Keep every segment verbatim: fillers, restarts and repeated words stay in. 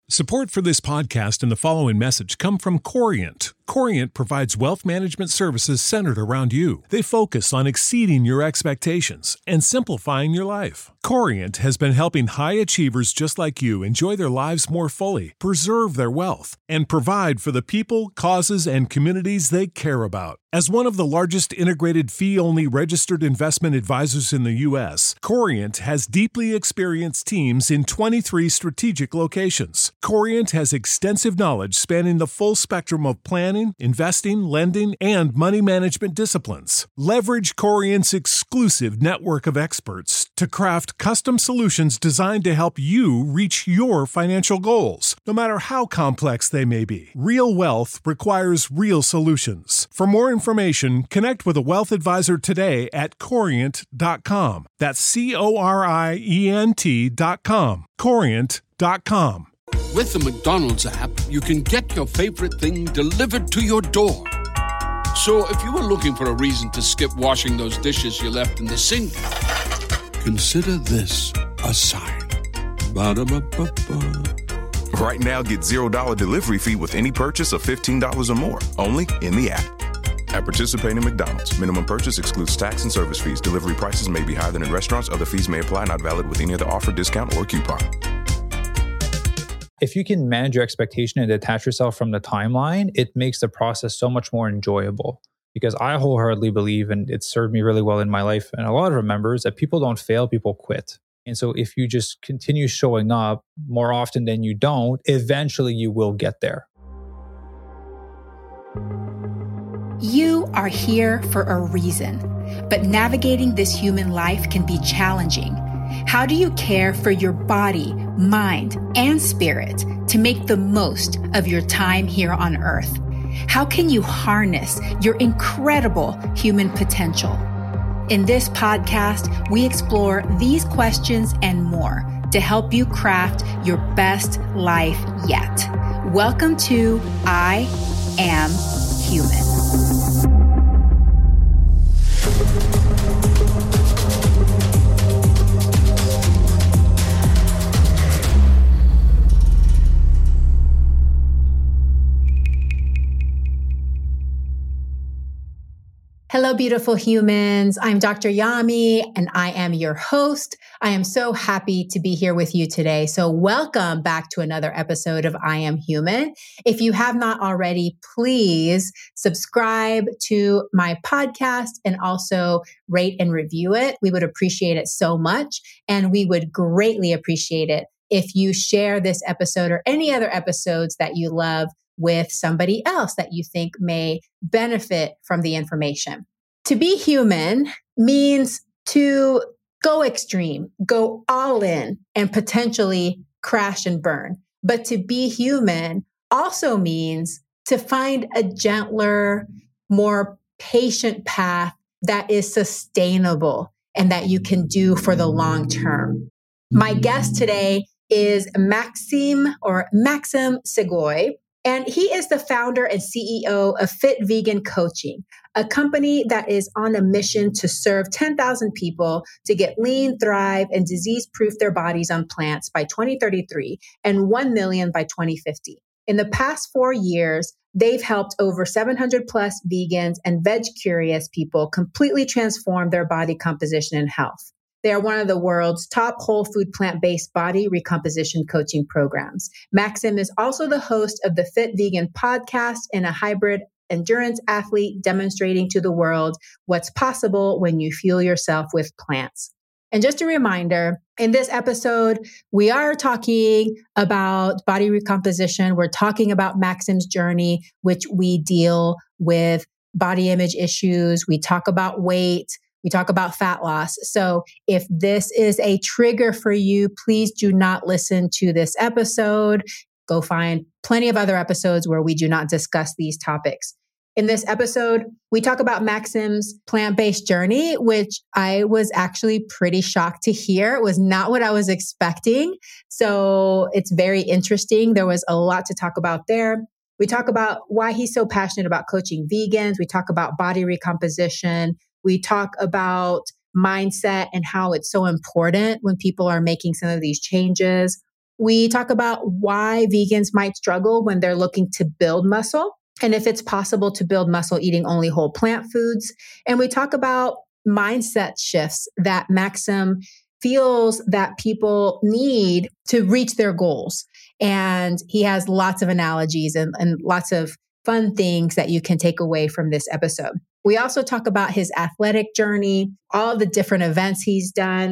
Support for this podcast and the following message come from Corient. Corient provides wealth management services centered around you. They focus on exceeding your expectations and simplifying your life. Corient has been helping high achievers just like you enjoy their lives more fully, preserve their wealth, and provide for the people, causes, and communities they care about. As one of the largest integrated fee-only registered investment advisors in the U S, Corient has deeply experienced teams in twenty-three strategic locations. Corient has extensive knowledge spanning the full spectrum of planning, investing, lending, and money management disciplines. Leverage Corient's exclusive network of experts to craft custom solutions designed to help you reach your financial goals, no matter how complex they may be. Real wealth requires real solutions. For more information, connect with a wealth advisor today at corient dot com. That's C O R I E N T dot com. corient dot com. With the McDonald's app, you can get your favorite thing delivered to your door. So if you were looking for a reason to skip washing those dishes you left in the sink, consider this a sign. Ba-da-ba-ba-ba. Right now, get zero dollars delivery fee with any purchase of fifteen dollars or more, only in the app. At participating McDonald's, minimum purchase excludes tax and service fees. Delivery prices may be higher than in restaurants. Other fees may apply, not valid with any other offer, discount, or coupon. If you can manage your expectation and detach yourself from the timeline, it makes the process so much more enjoyable. Because I wholeheartedly believe, and it's served me really well in my life and a lot of our members, that people don't fail, people quit. And so if you just continue showing up more often than you don't, eventually you will get there. You are here for a reason, but navigating this human life can be challenging. How do you care for your body, mind, and spirit to make the most of your time here on Earth? How can you harness your incredible human potential? In this podcast, we explore these questions and more to help you craft your best life yet. Welcome to I Am Human. Hello, beautiful humans. I'm Doctor Yami, and I am your host. I am so happy to be here with you today. So welcome back to another episode of I Am Human. If you have not already, please subscribe to my podcast and also rate and review it. We would appreciate it so much. And we would greatly appreciate it if you share this episode or any other episodes that you love with somebody else that you think may benefit from the information. To be human means to go extreme, go all in, and potentially crash and burn. But to be human also means to find a gentler, more patient path that is sustainable and that you can do for the long term. My guest today is Maxime or Maxim Segoy. And he is the founder and C E O of Fit Vegan Coaching, a company that is on a mission to serve ten thousand people to get lean, thrive, and disease-proof their bodies on plants by twenty thirty-three and one million by twenty fifty. In the past four years, they've helped over seven hundred plus vegans and veg-curious people completely transform their body composition and health. They are one of the world's top whole food plant-based body recomposition coaching programs. Maxim is also the host of the Fit Vegan podcast and a hybrid endurance athlete demonstrating to the world what's possible when you fuel yourself with plants. And just a reminder, in this episode, we are talking about body recomposition. We're talking about Maxim's journey, which we deal with body image issues. We talk about weight. We talk about fat loss. So if this is a trigger for you, please do not listen to this episode. Go find plenty of other episodes where we do not discuss these topics. In this episode, we talk about Maxim's plant-based journey, which I was actually pretty shocked to hear. It was not what I was expecting. So it's very interesting. There was a lot to talk about there. We talk about why he's so passionate about coaching vegans. We talk about body recomposition. We talk about mindset and how it's so important when people are making some of these changes. We talk about why vegans might struggle when they're looking to build muscle, and if it's possible to build muscle eating only whole plant foods. And we talk about mindset shifts that Maxim feels that people need to reach their goals. And he has lots of analogies and, and lots of fun things that you can take away from this episode. We also talk about his athletic journey, all the different events he's done,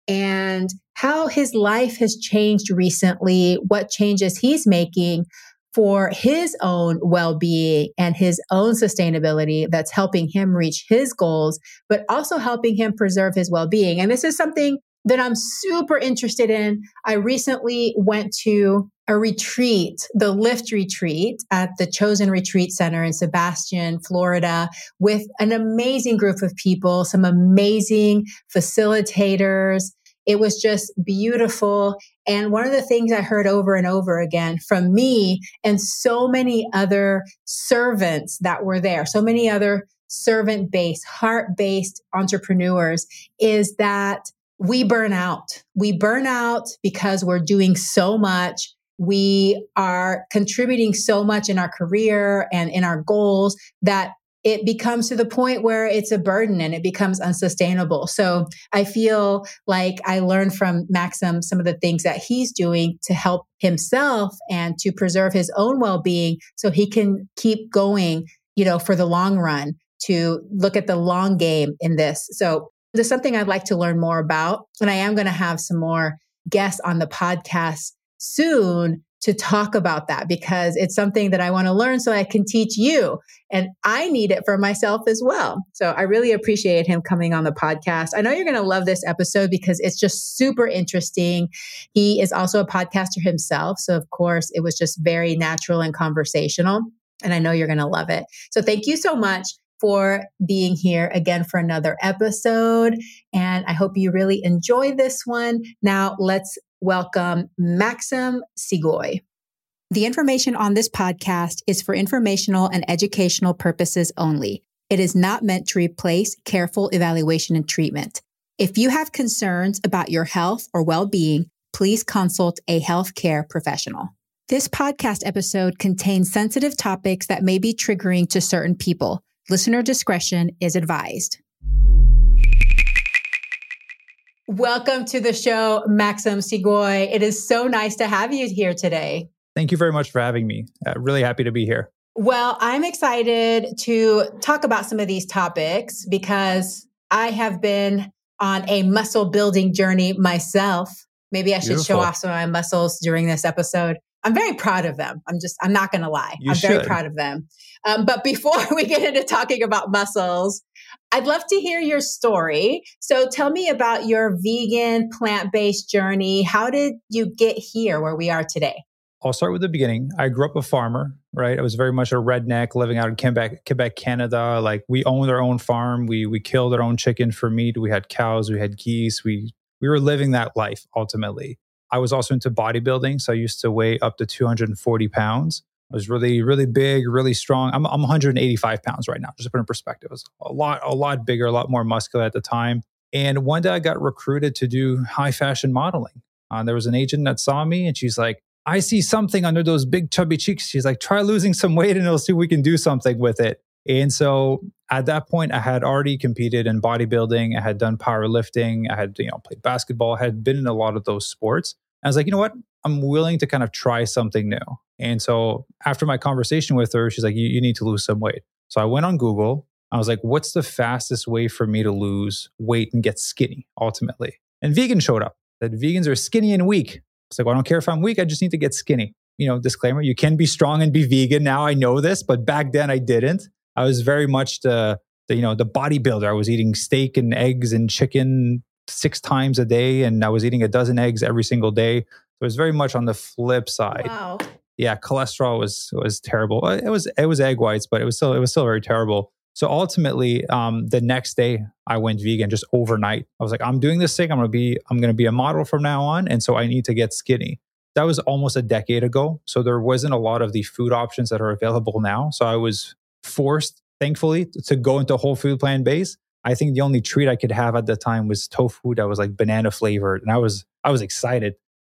and how his life has changed recently, what changes he's making for his own well-being and his own sustainability that's helping him reach his goals, but also helping him preserve his well-being. And this is something that I'm super interested in. I recently went to a retreat, the Lift retreat at the Chosen Retreat Center in Sebastian, Florida, with an amazing group of people, some amazing facilitators. It was just beautiful. And one of the things I heard over and over again from me and so many other servants that were there, so many other servant-based, heart-based entrepreneurs, is that we burn out. We burn out because we're doing so much. We are contributing so much in our career and in our goals that it becomes to the point where it's a burden and it becomes unsustainable. So I feel like I learned from Maxim some of the things that he's doing to help himself and to preserve his own well-being so he can keep going, you know, for the long run, to look at the long game in this. So there's something I'd like to learn more about. And I am going to have some more guests on the podcast soon to talk about that, because it's something that I want to learn so I can teach you. And I need it for myself as well. So I really appreciate him coming on the podcast. I know you're going to love this episode because it's just super interesting. He is also a podcaster himself. So of course, it was just very natural and conversational. And I know you're going to love it. So thank you so much for being here again for another episode. And I hope you really enjoy this one. Now let's welcome Maxim Sigoy. The information on this podcast is for informational and educational purposes only. It is not meant to replace careful evaluation and treatment. If you have concerns about your health or well-being, please consult a healthcare professional. This podcast episode contains sensitive topics that may be triggering to certain people. Listener discretion is advised. Welcome to the show, Maxim Sigoy. It is so nice to have you here today. Thank you very much for having me. Uh, really happy to be here. Well, I'm excited to talk about some of these topics because I have been on a muscle building journey myself. Maybe I should Beautiful. show off some of my muscles during this episode. I'm very proud of them. I'm just, I'm not going to lie. You I'm should. very proud of them. Um, but before we get into talking about muscles, I'd love to hear your story. So tell me about your vegan, plant-based journey. How did you get here where we are today? I'll start with the beginning. I grew up a farmer, right? I was very much a redneck living out in Quebec, Quebec, Canada. Like we owned our own farm. We we killed our own chicken for meat. We had cows. We had geese. We we were living that life ultimately. I was also into bodybuilding. So I used to weigh up to two hundred forty pounds. I was really, really big, really strong. I'm, I'm one hundred eighty-five pounds right now, just to put in perspective. I was a lot, a lot bigger, a lot more muscular at the time. And one day I got recruited to do high fashion modeling. Uh, there was an agent that saw me and she's like, I see something under those big chubby cheeks. She's like, try losing some weight and we'll see if we can do something with it. And so at that point, I had already competed in bodybuilding. I had done powerlifting. I had, you know, played basketball. I had been in a lot of those sports. I was like, you know what? I'm willing to kind of try something new. And so after my conversation with her, she's like, you, you need to lose some weight. So I went on Google. I was like, what's the fastest way for me to lose weight and get skinny ultimately? And vegan showed up. That vegans are skinny and weak. It's like, well, I don't care if I'm weak. I just need to get skinny. You know, disclaimer, you can be strong and be vegan. Now I know this, but back then I didn't. I was very much the, the you know, the bodybuilder. I was eating steak and eggs and chicken six times a day. And I was eating a dozen eggs every single day. So it was very much on the flip side. Wow. Yeah, cholesterol was was terrible. It was it was egg whites, but it was still it was still very terrible. So ultimately, um, the next day I went vegan just overnight. I was like, I'm doing this thing. I'm gonna be I'm gonna be a model from now on, and so I need to get skinny. That was almost a decade ago. So there wasn't a lot of the food options that are available now. So I was forced, thankfully, to go into whole food plant-based. I think the only treat I could have at the time was tofu that was like banana flavored, and I was I was excited.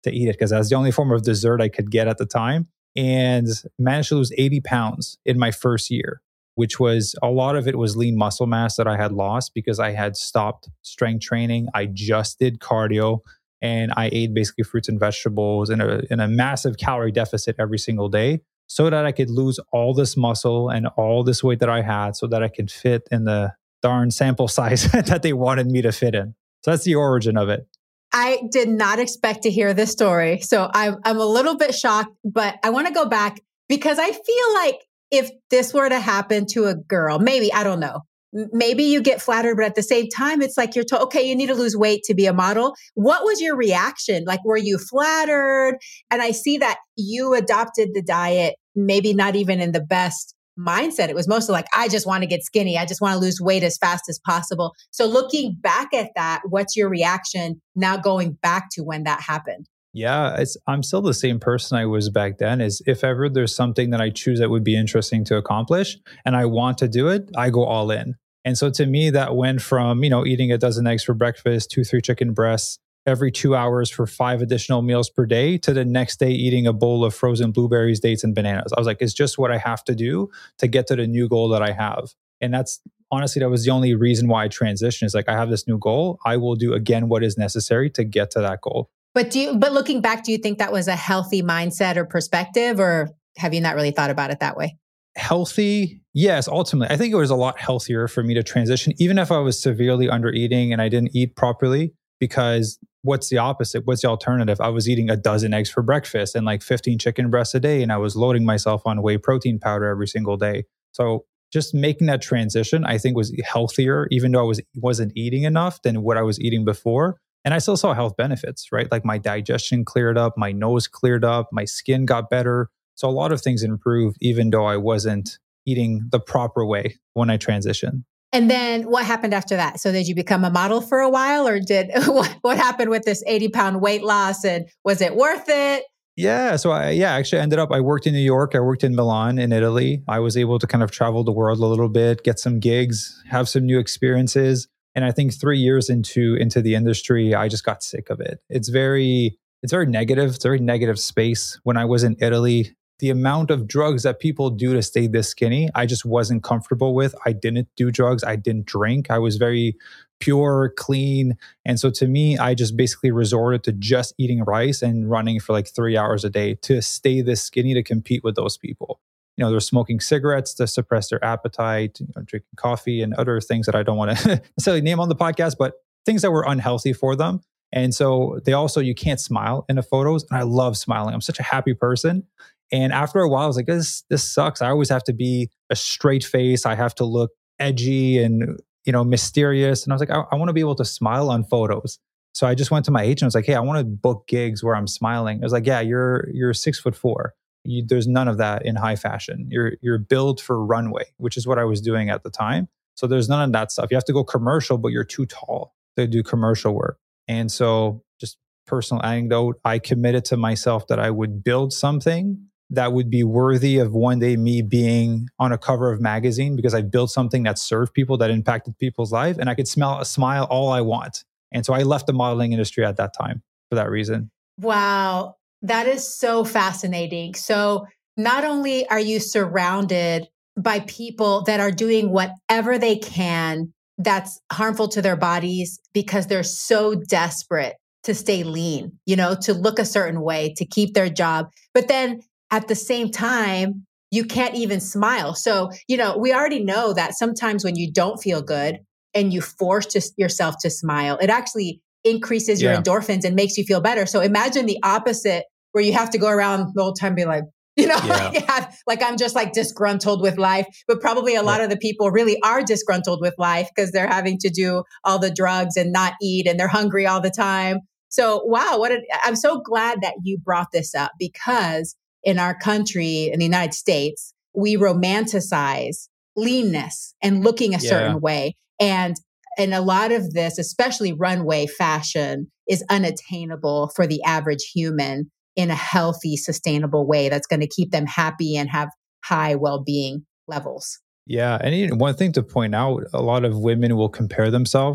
to eat it because that's the only form of dessert I could get at the time. And managed to lose eighty pounds in my first year, which was a lot of it was lean muscle mass that I had lost because I had stopped strength training. I just did cardio and I ate basically fruits and vegetables in a, in a massive calorie deficit every single day so that I could lose all this muscle and all this weight that I had so that I could fit in the darn sample size that they wanted me to fit in. So that's the origin of it. I did not expect to hear this story. So I'm, I'm a little bit shocked, but I want to go back because I feel like if this were to happen to a girl, maybe, I don't know, maybe you get flattered, but at the same time, it's like you're told, okay, you need to lose weight to be a model. What was your reaction? Like, were you flattered? And I see that you adopted the diet, maybe not even in the best mindset. It was mostly like, I just want to get skinny. I just want to lose weight as fast as possible. So looking back at that, what's your reaction now going back to when that happened? Yeah, it's, I'm still the same person I was back then. Is if ever there's something that I choose that would be interesting to accomplish and I want to do it, I go all in. And so to me, that went from, you know, eating a dozen eggs for breakfast, two, three chicken breasts every two hours for five additional meals per day to the next day eating a bowl of frozen blueberries, dates, and bananas. I was like, it's just what I have to do to get to the new goal that I have. And that's honestly, that was the only reason why I transitioned is like, I have this new goal. I will do again what is necessary to get to that goal. But do you, but looking back, do you think that was a healthy mindset or perspective, or have you not really thought about it that way? Healthy, yes, ultimately. I think it was a lot healthier for me to transition, even if I was severely under eating and I didn't eat properly, because what's the opposite? What's the alternative? I was eating a dozen eggs for breakfast and like fifteen chicken breasts a day, and I was loading myself on whey protein powder every single day. So just making that transition, I think, was healthier, even though I was, wasn't eating enough than what I was eating before. And I still saw health benefits, right? Like my digestion cleared up, my nose cleared up, my skin got better. So a lot of things improved, even though I wasn't eating the proper way when I transitioned. And then what happened after that? So did you become a model for a while, or did what, what happened with this eighty pound weight loss, and was it worth it? Yeah. So I, yeah, actually ended up, I worked in New York. I worked in Milan in Italy. I was able to kind of travel the world a little bit, get some gigs, have some new experiences. And I think three years into, into the industry, I just got sick of it. It's very, it's very negative. It's a very negative space. When I was in Italy, the amount of drugs that people do to stay this skinny, I just wasn't comfortable with. I didn't do drugs. I didn't drink. I was very pure, clean. And so to me, I just basically resorted to just eating rice and running for like three hours a day to stay this skinny to compete with those people. You know, they're smoking cigarettes to suppress their appetite, you know, drinking coffee and other things that I don't want to necessarily name on the podcast, but things that were unhealthy for them. And so they also, you can't smile in the photos. And I love smiling. I'm such a happy person. And after a while, I was like, this, this sucks. I always have to be a straight face. I have to look edgy and, you know, mysterious. And I was like, I, I want to be able to smile on photos. So I just went to my agent. I was like, hey, I want to book gigs where I'm smiling. I was like, yeah, you're, you're six foot four. You, there's none of that in high fashion. You're, you're built for runway, which is what I was doing at the time. So there's none of that stuff. You have to go commercial, but you're too tall to do commercial work. And so just personal anecdote, I committed to myself that I would build something that would be worthy of one day me being on a cover of magazine, because I built something that served people, that impacted people's life, and I could smell, smile all I want. And so I left the modeling industry at that time for that reason. Wow. That is so fascinating. So not only are you surrounded by people that are doing whatever they can that's harmful to their bodies because they're so desperate to stay lean, you know, to look a certain way, to keep their job. But then at the same time, you can't even smile. So, you know, we already know that sometimes when you don't feel good and you force to, yourself to smile, it actually increases your yeah. endorphins and makes you feel better. So imagine the opposite, where you have to go around the whole time and be like, you know, yeah. like, have, like I'm just like disgruntled with life. But probably a lot yeah. of the people really are disgruntled with life because they're having to do all the drugs and not eat, and they're hungry all the time. So, wow, what a, I'm so glad that you brought this up, because in our country, in the United States, we romanticize leanness and looking a yeah. certain way. And and a lot of this, especially runway fashion, is unattainable for the average human in a healthy, sustainable way that's going to keep them happy and have high well-being levels. Yeah. And one thing to point out, a lot of women will compare themselves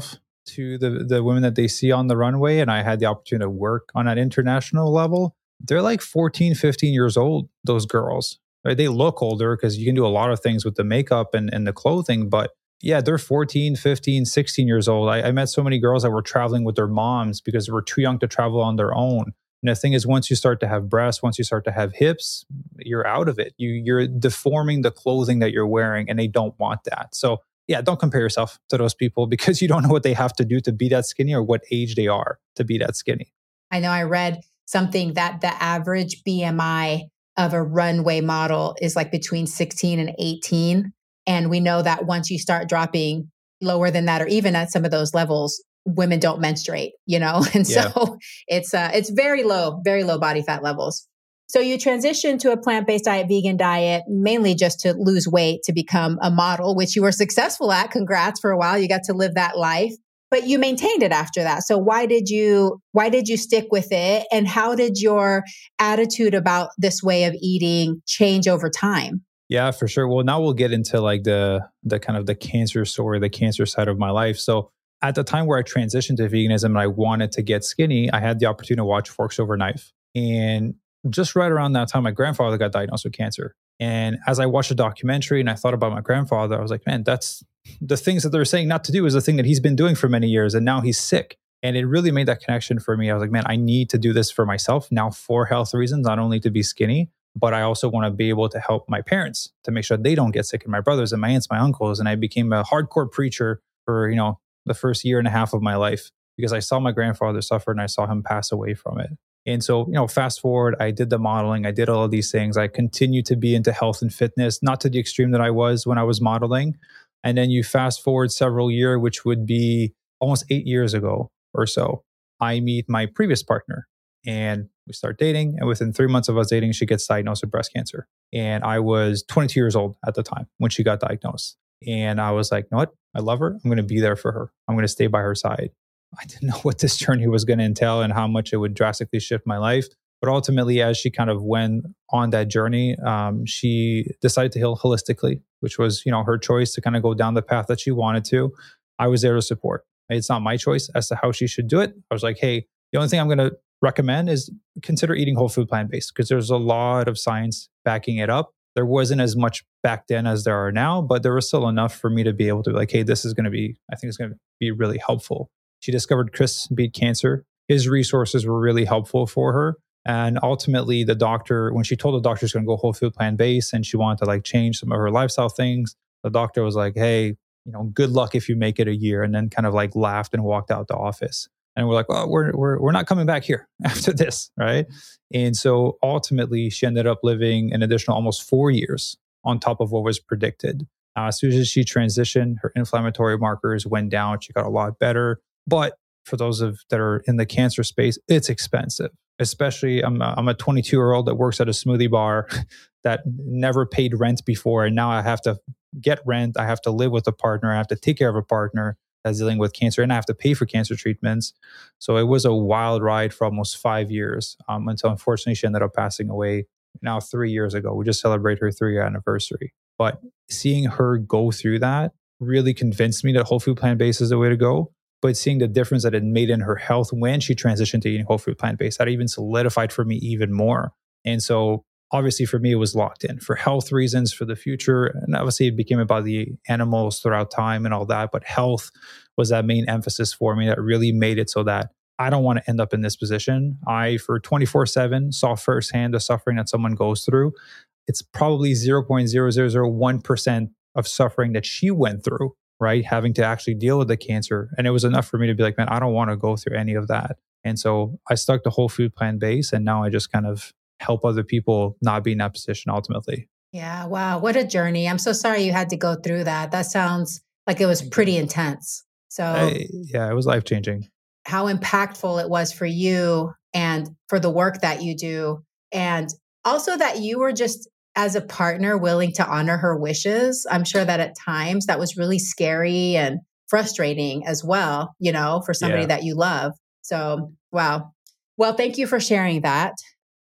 to the, the women that they see on the runway, and I had the opportunity to work on an international level, they're like fourteen, fifteen years old, those girls. Right? They look older because you can do a lot of things with the makeup and, and the clothing, but yeah, they're fourteen, fifteen, sixteen years old. I, I met so many girls that were traveling with their moms because they were too young to travel on their own. And the thing is, once you start to have breasts, once you start to have hips, you're out of it. You, you're deforming the clothing that you're wearing, and they don't want that. So yeah, don't compare yourself to those people because you don't know what they have to do to be that skinny or what age they are to be that skinny. I know I read something that the average B M I of a runway model is like between sixteen and eighteen. And we know that once you start dropping lower than that, or even at some of those levels, women don't menstruate, you know? And so yeah. it's uh, it's very low, very low body fat levels. So you transitioned to a plant-based diet, vegan diet, mainly just to lose weight, to become a model, which you were successful at. Congrats for a while. You got to live that life, but you maintained it after that. So why did you, why did you stick with it? And how did your attitude about this way of eating change over time? Yeah, for sure. Well, now we'll get into like the, the kind of the cancer story, the cancer side of my life. So at the time where I transitioned to veganism and I wanted to get skinny, I had the opportunity to watch Forks Over Knife. And just right around that time, my grandfather got diagnosed with cancer. And as I watched the documentary and I thought about my grandfather, I was like, man, that's the things that they're saying not to do is the thing that he's been doing for many years. And now he's sick. And it really made that connection for me. I was like, man, I need to do this for myself now for health reasons, not only to be skinny, but I also want to be able to help my parents to make sure they don't get sick, and my brothers and my aunts, my uncles. And I became a hardcore preacher for, you know, the first year and a half of my life because I saw my grandfather suffer and I saw him pass away from it. And so, you know, fast forward, I did the modeling, I did all of these things. I continued to be into health and fitness, not to the extreme that I was when I was modeling. And then you fast forward several years, which would be almost eight years ago or so, I meet my previous partner and we start dating. And within three months of us dating, she gets diagnosed with breast cancer. And I was twenty-two years old at the time when she got diagnosed. And I was like, you know what? I love her. I'm going to be there for her. I'm going to stay by her side. I didn't know what this journey was going to entail and how much it would drastically shift my life. But ultimately, as she kind of went on that journey, um, she decided to heal holistically, which was, you know, her choice to kind of go down the path that she wanted to. I was there to support. It's not my choice as to how she should do it. I was like, hey, the only thing I'm going to recommend is consider eating whole food plant-based because there's a lot of science backing it up. There wasn't as much back then as there are now, but there was still enough for me to be able to be like, hey, this is going to be, I think it's going to be really helpful. She discovered Chris beat cancer. His resources were really helpful for her. And ultimately, the doctor, when she told the doctor she's going to go whole food plant-based and she wanted to like change some of her lifestyle things, the doctor was like, hey, you know, good luck if you make it a year, and then kind of like laughed and walked out the office. And we're like, well, we're we're we're not coming back here after this, right? And so ultimately, she ended up living an additional almost four years on top of what was predicted. Uh, as soon as she transitioned, her inflammatory markers went down. She got a lot better. But for those of that are in the cancer space, it's expensive. Especially, I'm a, I'm a twenty-two-year-old that works at a smoothie bar that never paid rent before, and now I have to get rent. I have to live with a partner. I have to take care of a partner that's dealing with cancer, and I have to pay for cancer treatments. So it was a wild ride for almost five years um, until unfortunately she ended up passing away now three years ago. We just celebrated her three-year anniversary. But seeing her go through that really convinced me that whole food plant-based is the way to go. But seeing the difference that it made in her health when she transitioned to eating whole food plant-based, that even solidified for me even more. And so obviously for me, it was locked in for health reasons for the future. And obviously it became about the animals throughout time and all that. But health was that main emphasis for me that really made it so that I don't want to end up in this position. I, for twenty-four seven, saw firsthand the suffering that someone goes through. It's probably zero point zero zero zero one percent of suffering that she went through, right? Having to actually deal with the cancer. And it was enough for me to be like, man, I don't want to go through any of that. And so I stuck to whole food plant-based, and now I just kind of help other people not be in that position ultimately. Yeah. Wow. What a journey. I'm so sorry you had to go through that. That sounds like it was pretty intense. So I, yeah, it was life-changing. How impactful it was for you and for the work that you do. And also that you were just, as a partner, willing to honor her wishes. I'm sure that at times that was really scary and frustrating as well, you know, for somebody yeah. that you love. So, wow. Well, thank you for sharing that.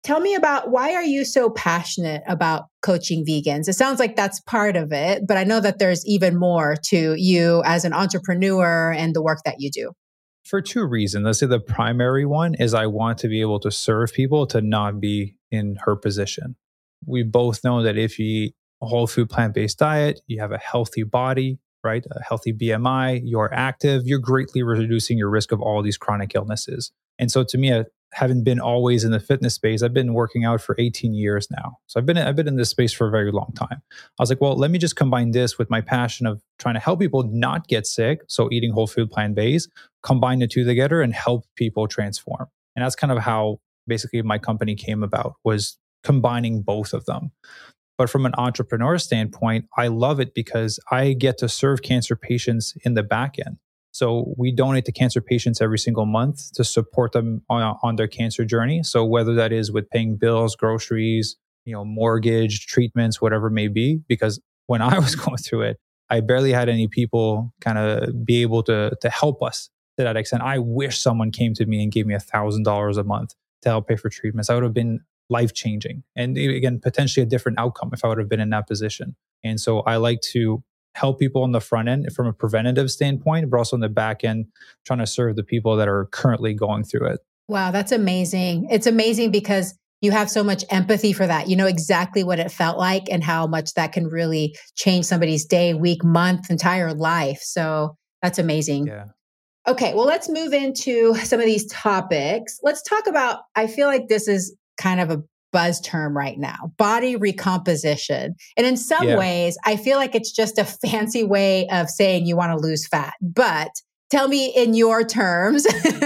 tell me about why are you so passionate about coaching vegans? It sounds like that's part of it, but I know that there's even more to you as an entrepreneur and the work that you do. For two reasons. Let's say the primary one is I want to be able to serve people to not be in her position. We both know that if you eat a whole food plant-based diet, you have a healthy body, right? A healthy B M I, you're active, you're greatly reducing your risk of all these chronic illnesses. And so to me, I haven't been always in the fitness space. I've been working out for eighteen years now. So I've been, I've been in this space for a very long time. I was like, well, let me just combine this with my passion of trying to help people not get sick. So eating whole food plant-based, combine the two together and help people transform. And that's kind of how basically my company came about, was combining both of them. But from an entrepreneur standpoint, I love it because I get to serve cancer patients in the back end. So we donate to cancer patients every single month to support them on, on their cancer journey. So whether that is with paying bills, groceries, you know, mortgage, treatments, whatever it may be, because when I was going through it, I barely had any people kind of be able to, to help us to that extent. I wish someone came to me and gave me a thousand dollars a month to help pay for treatments. I would have been life-changing. And again, potentially a different outcome if I would have been in that position. And so I like to help people on the front end from a preventative standpoint, but also on the back end, trying to serve the people that are currently going through it. Wow, that's amazing. It's amazing because you have so much empathy for that. You know exactly what it felt like and how much that can really change somebody's day, week, month, entire life. So that's amazing. Yeah. Okay, well, let's move into some of these topics. Let's talk about, I feel like this is kind of a buzz term right now, body recomposition. And in some yeah. ways, I feel like it's just a fancy way of saying you want to lose fat. But tell me in your terms,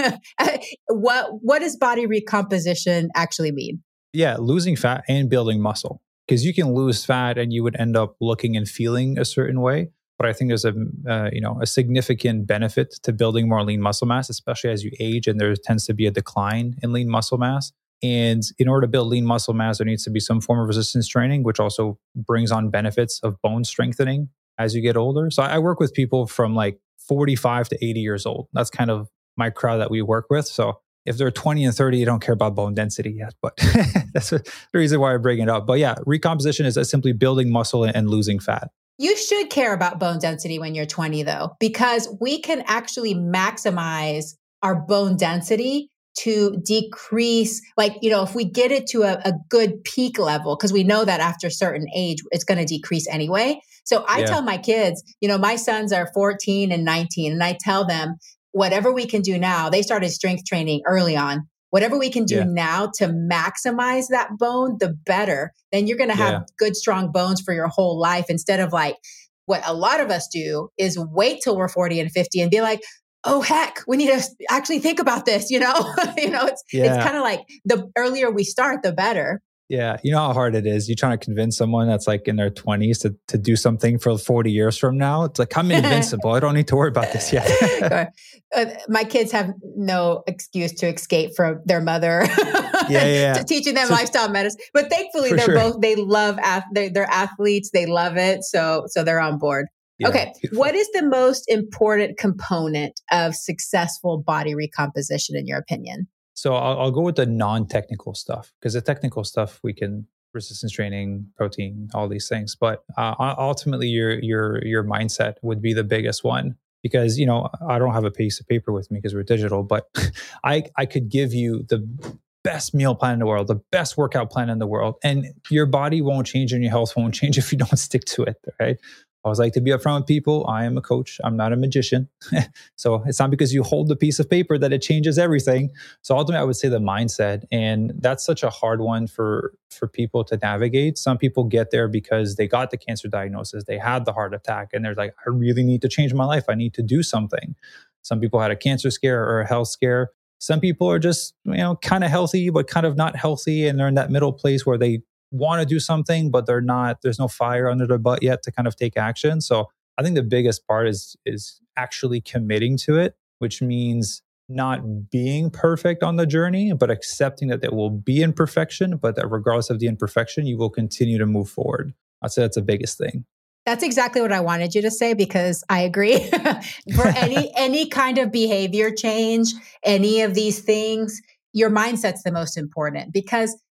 what what does body recomposition actually mean? Yeah, losing fat and building muscle. Because you can lose fat and you would end up looking and feeling a certain way. But I think there's a uh, you know a significant benefit to building more lean muscle mass, especially as you age and there tends to be a decline in lean muscle mass. And in order to build lean muscle mass, there needs to be some form of resistance training, which also brings on benefits of bone strengthening as you get older. So I work with people from like forty-five to eighty years old. That's kind of my crowd that we work with. So if they're twenty and thirty, you don't care about bone density yet, but that's the reason why I bring it up. But yeah, recomposition is simply building muscle and losing fat. You should care about bone density when you're twenty though, because we can actually maximize our bone density to decrease, like, you know, if we get it to a, a good peak level, because we know that after a certain age, it's going to decrease anyway. So I yeah. tell my kids, you know, my sons are fourteen and nineteen, and I tell them, whatever we can do now, they started strength training early on. Whatever we can do yeah. now to maximize that bone, the better. Then you're going to have yeah. good, strong bones for your whole life instead of like what a lot of us do is wait till we're forty and fifty and be like, oh, heck, we need to actually think about this. You know, you know, it's, yeah. it's kind of like the earlier we start, the better. Yeah. You know how hard it is. You're trying to convince someone that's like in their twenties to, to do something for forty years from now. It's like, I'm invincible. I don't need to worry about this yet. uh, my kids have no excuse to escape from their mother yeah, yeah. teaching them so, lifestyle medicine. But thankfully, they're sure. both, they love, they're, they're athletes. They love it. So, so they're on board. Yeah, okay. Beautiful. What is the most important component of successful body recomposition in your opinion? So I'll, I'll go with the non-technical stuff, because the technical stuff we can resistance training, protein, all these things. But uh, ultimately, your your your mindset would be the biggest one, because you know I don't have a piece of paper with me because we're digital, but I I could give you the best meal plan in the world, the best workout plan in the world, and your body won't change and your health won't change if you don't stick to it, right? I always like to be upfront with people. I am a coach. I'm not a magician. So it's not because you hold the piece of paper that it changes everything. So ultimately, I would say the mindset. And that's such a hard one for, for people to navigate. Some people get there because they got the cancer diagnosis. They had the heart attack. And they're like, I really need to change my life. I need to do something. Some people had a cancer scare or a health scare. Some people are just, you know, kind of healthy, but kind of not healthy. And they're in that middle place where they want to do something, but they're not, there's no fire under their butt yet to kind of take action. So I think the biggest part is, is actually committing to it, which means not being perfect on the journey, but accepting that there will be imperfection, but that regardless of the imperfection, you will continue to move forward. I'd say that's the biggest thing. That's exactly what I wanted you to say, because I agree. For any, any kind of behavior change, any of these things, your mindset's the most important, because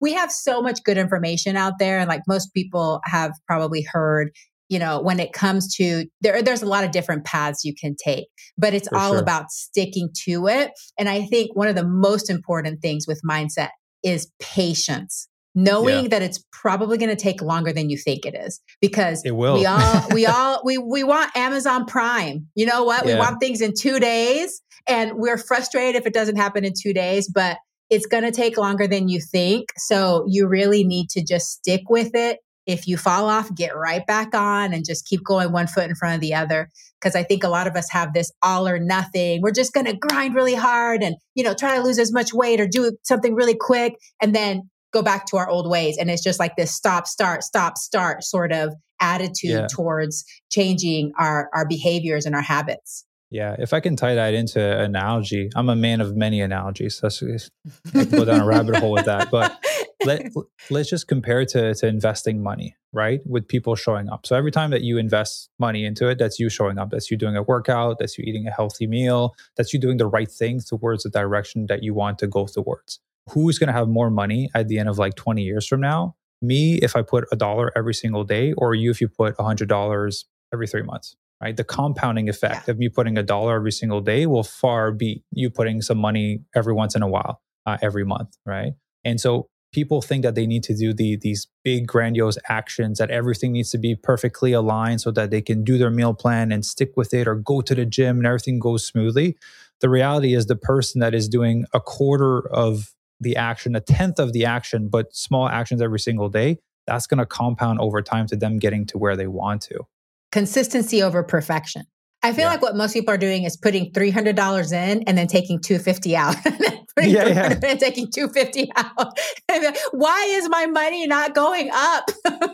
we have so much good information out there. And like most people have probably heard, you know, when it comes to there, there's a lot of different paths you can take, but it's For all sure. about sticking to it. And I think one of the most important things with mindset is patience. Knowing Yeah. that it's probably going to take longer than you think it is, because It will. we all, we all, we, we want Amazon Prime. You know what? Yeah. We want things in two days and we're frustrated if it doesn't happen in two days, but it's going to take longer than you think. So you really need to just stick with it. If you fall off, get right back on and just keep going one foot in front of the other. Because I think a lot of us have this all or nothing. We're just going to grind really hard and, you know, try to lose as much weight or do something really quick and then go back to our old ways. And it's just like this stop, start, stop, start sort of attitude Yeah. towards changing our, our behaviors and our habits. Yeah, if I can tie that into an analogy, I'm a man of many analogies. That's, I can go down a rabbit hole with that. But let, let's just compare it to, to investing money, right? With people showing up. So every time that you invest money into it, that's you showing up. That's you doing a workout. That's you eating a healthy meal. That's you doing the right things towards the direction that you want to go towards. Who's going to have more money at the end of like twenty years from now? Me, if I put a dollar every single day, or you, if you put one hundred dollars every three months? Right? The compounding effect Yeah. of me putting a dollar every single day will far beat you putting some money every once in a while, uh, every month, right? And so people think that they need to do the these big grandiose actions, that everything needs to be perfectly aligned so that they can do their meal plan and stick with it, or go to the gym and everything goes smoothly. The reality is the person that is doing a quarter of the action, a tenth of the action, but small actions every single day, that's going to compound over time to them getting to where they want to. Consistency over perfection. I feel Yeah. like what most people are doing is putting three hundred dollars in and then taking two hundred fifty dollars out. And then putting Yeah, three yeah. hundred and taking two hundred fifty dollars out. And then, why is my money not going up?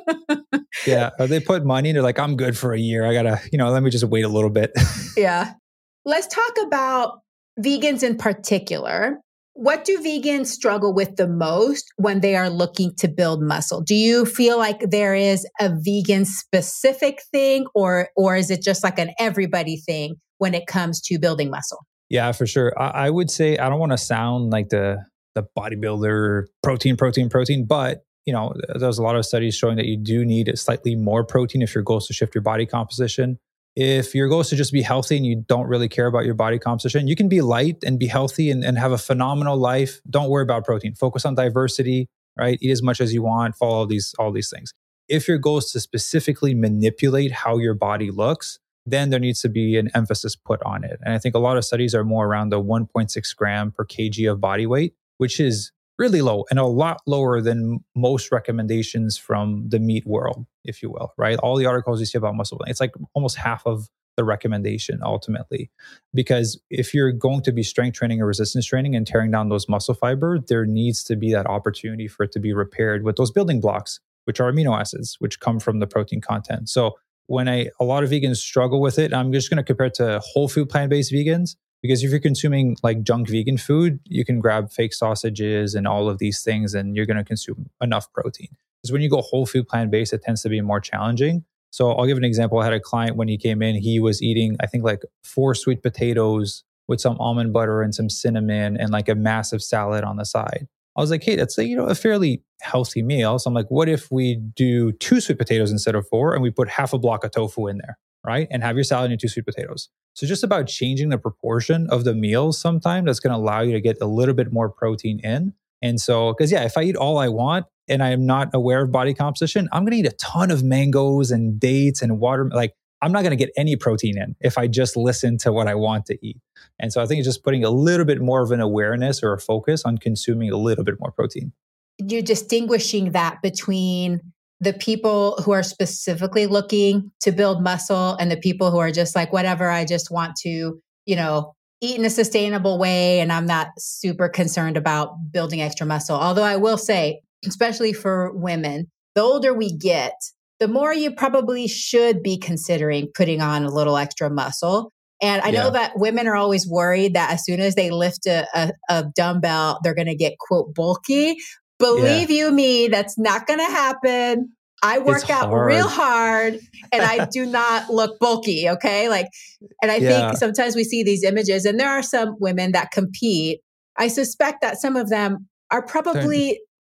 Yeah. Or they put money and they're like, I'm good for a year. I gotta, you know, let me just wait a little bit. Yeah. Let's talk about vegans in particular. What do vegans struggle with the most when they are looking to build muscle? Do you feel like there is a vegan specific thing, or or is it just like an everybody thing when it comes to building muscle? Yeah, for sure. I, I would say, I don't want to sound like the the bodybuilder protein, protein, protein, but you know, there's a lot of studies showing that you do need slightly more protein if your goal is to shift your body composition. If your goal is to just be healthy and you don't really care about your body composition, you can be light and be healthy and, and have a phenomenal life. Don't worry about protein. Focus on diversity, right? Eat as much as you want, follow all these, all these things. If your goal is to specifically manipulate how your body looks, then there needs to be an emphasis put on it. And I think a lot of studies are more around the one point six gram per kg of body weight, which is really low and a lot lower than most recommendations from the meat world, if you will, right? All the articles you see about muscle building, it's like almost half of the recommendation ultimately. Because if you're going to be strength training or resistance training and tearing down those muscle fiber, there needs to be that opportunity for it to be repaired with those building blocks, which are amino acids, which come from the protein content. So when I, a lot of vegans struggle with it, I'm just going to compare it to whole food plant-based vegans. Because if you're consuming like junk vegan food, you can grab fake sausages and all of these things and you're going to consume enough protein. Because when you go whole food plant-based, it tends to be more challenging. So I'll give an example. I had a client when he came in, he was eating, I think like four sweet potatoes with some almond butter and some cinnamon and like a massive salad on the side. I was like, hey, that's, you know, a fairly healthy meal. So I'm like, what if we do two sweet potatoes instead of four and we put half a block of tofu in there, right? And have your salad and two sweet potatoes. So just about changing the proportion of the meals sometime, that's going to allow you to get a little bit more protein in. And so, because yeah, if I eat all I want and I'm not aware of body composition, I'm going to eat a ton of mangoes and dates and water. Like I'm not going to get any protein in if I just listen to what I want to eat. And so I think it's just putting a little bit more of an awareness or a focus on consuming a little bit more protein. You're distinguishing that between the people who are specifically looking to build muscle and the people who are just like, whatever, I just want to, you know, eat in a sustainable way. And I'm not super concerned about building extra muscle. Although I will say, especially for women, the older we get, the more you probably should be considering putting on a little extra muscle. And I know Yeah. that women are always worried that as soon as they lift a, a, a dumbbell, they're going to get, quote, bulky. Believe you me, that's not going to happen. I work It's out hard. real hard and I do not look bulky. Okay. Like, and I Yeah. think sometimes we see these images and there are some women that compete. I suspect that some of them are probably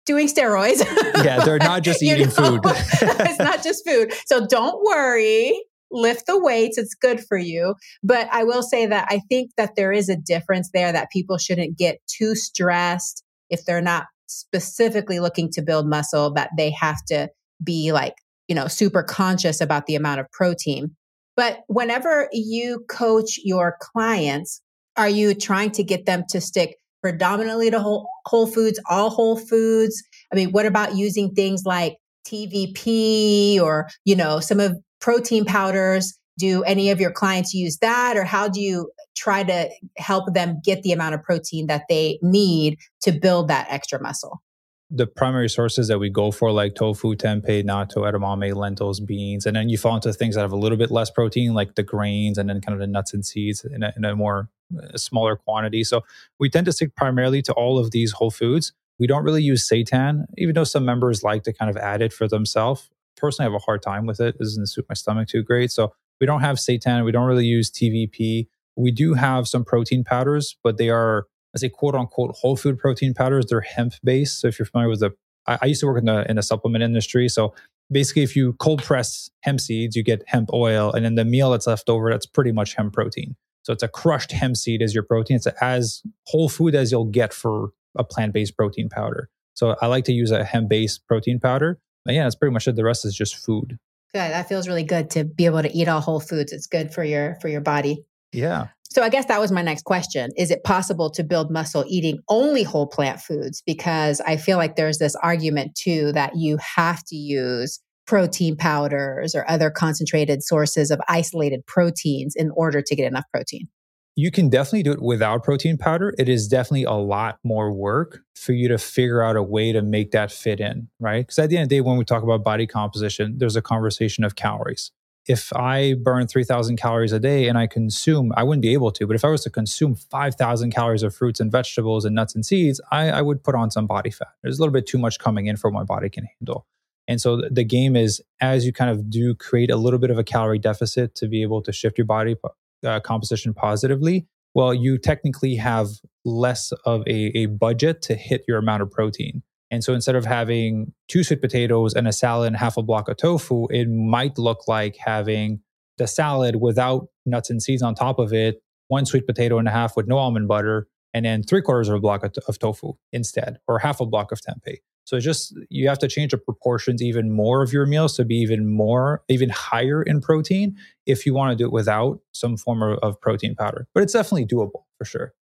doing steroids. Yeah, they're not just eating know? food. It's not just food. So don't worry. Lift the weights. It's good for you. But I will say that I think that there is a difference there, that people shouldn't get too stressed if they're not specifically looking to build muscle, that they have to be like, you know, super conscious about the amount of protein. But whenever you coach your clients, are you trying to get them to stick predominantly to whole, whole foods, all whole foods? I mean, what about using things like T V P or, you know, some of protein powders? Do any of your clients use that? Or how do you try to help them get the amount of protein that they need to build that extra muscle? The primary sources that we go for, like tofu, tempeh, natto, edamame, lentils, beans, and then you fall into things that have a little bit less protein, like the grains, and then kind of the nuts and seeds in a, in a more a smaller quantity. So we tend to stick primarily to all of these whole foods. We don't really use seitan, even though some members like to kind of add it for themselves. Personally, I have a hard time with it. It doesn't suit my stomach too great. So we don't have seitan. We don't really use T V P. We do have some protein powders, but they are, I say, quote unquote, whole food protein powders. They're hemp based. So if you're familiar with the, I, I used to work in the in the supplement industry. So basically, if you cold press hemp seeds, you get hemp oil, and then the meal that's left over, that's pretty much hemp protein. So it's a crushed hemp seed as your protein. It's as whole food as you'll get for a plant-based protein powder. So I like to use a hemp-based protein powder. But yeah, that's pretty much it. The rest is just food. Good. That feels really good to be able to eat all whole foods. It's good for your for your body. Yeah. So I guess that was my next question. Is it possible to build muscle eating only whole plant foods? Because I feel like there's this argument too that you have to use protein powders or other concentrated sources of isolated proteins in order to get enough protein. You can definitely do it without protein powder. It is definitely a lot more work for you to figure out a way to make that fit in, right? Because at the end of the day, when we talk about body composition, there's a conversation of calories. If I burn three thousand calories a day and I consume, I wouldn't be able to, but if I was to consume five thousand calories of fruits and vegetables and nuts and seeds, I, I would put on some body fat. There's a little bit too much coming in for what my body can handle. And so the game is, as you kind of do create a little bit of a calorie deficit to be able to shift your body uh, composition positively, well, you technically have less of a, a budget to hit your amount of protein. And so instead of having two sweet potatoes and a salad and half a block of tofu, it might look like having the salad without nuts and seeds on top of it, one sweet potato and a half with no almond butter, and then three quarters of a block of, of tofu instead, or half a block of tempeh. So it's just, you have to change the proportions even more of your meals to be even more, even higher in protein if you want to do it without some form of, of protein powder. But it's definitely doable for sure.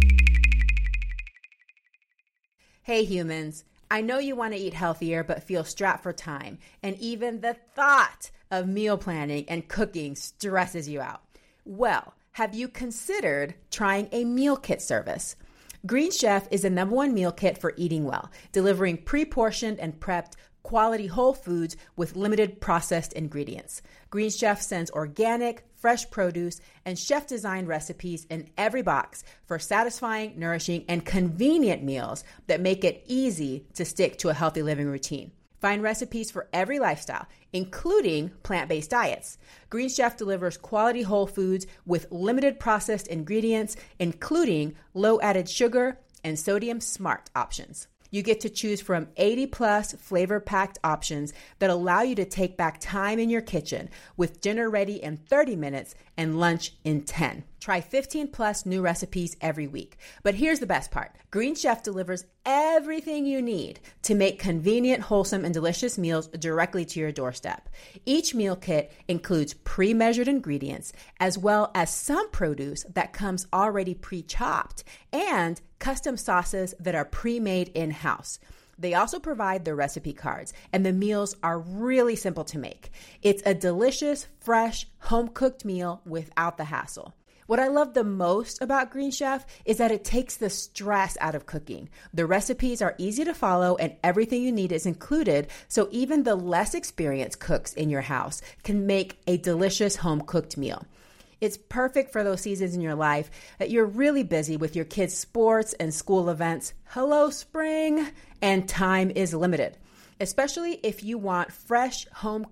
Hey humans, I know you want to eat healthier but feel strapped for time, and even the thought of meal planning and cooking stresses you out. Well, have you considered trying a meal kit service? Green Chef is the number one meal kit for eating well, delivering pre-portioned and prepped quality whole foods with limited processed ingredients. Green Chef sends organic, fresh produce, and chef-designed recipes in every box for satisfying, nourishing, and convenient meals that make it easy to stick to a healthy living routine. Find recipes for every lifestyle, including plant-based diets. Green Chef delivers quality whole foods with limited processed ingredients, including low added sugar and sodium smart options. You get to choose from eighty plus flavor-packed options that allow you to take back time in your kitchen, with dinner ready in thirty minutes and lunch in ten. Try fifteen plus new recipes every week. But here's the best part. Green Chef delivers everything you need to make convenient, wholesome, and delicious meals directly to your doorstep. Each meal kit includes pre-measured ingredients, as well as some produce that comes already pre-chopped, and custom sauces that are pre-made in-house. They also provide the recipe cards, and the meals are really simple to make. It's a delicious, fresh, home-cooked meal without the hassle. What I love the most about Green Chef is that it takes the stress out of cooking. The recipes are easy to follow and everything you need is included, so even the less experienced cooks in your house can make a delicious home-cooked meal. It's perfect for those seasons in your life that you're really busy with your kids' sports and school events. Hello, spring! And time is limited. Especially if you want fresh, home-cooked,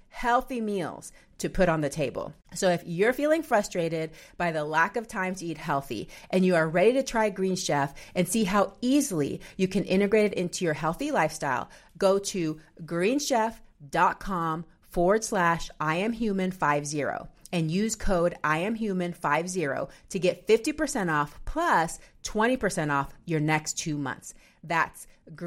healthy meals to put on the table. So if you're feeling frustrated by the lack of time to eat healthy and you are ready to try Green Chef and see how easily you can integrate it into your healthy lifestyle, go to greenchef.com forward slash I am human 50 and use code I am human 50 to get fifty percent off plus twenty percent off your next two months. That's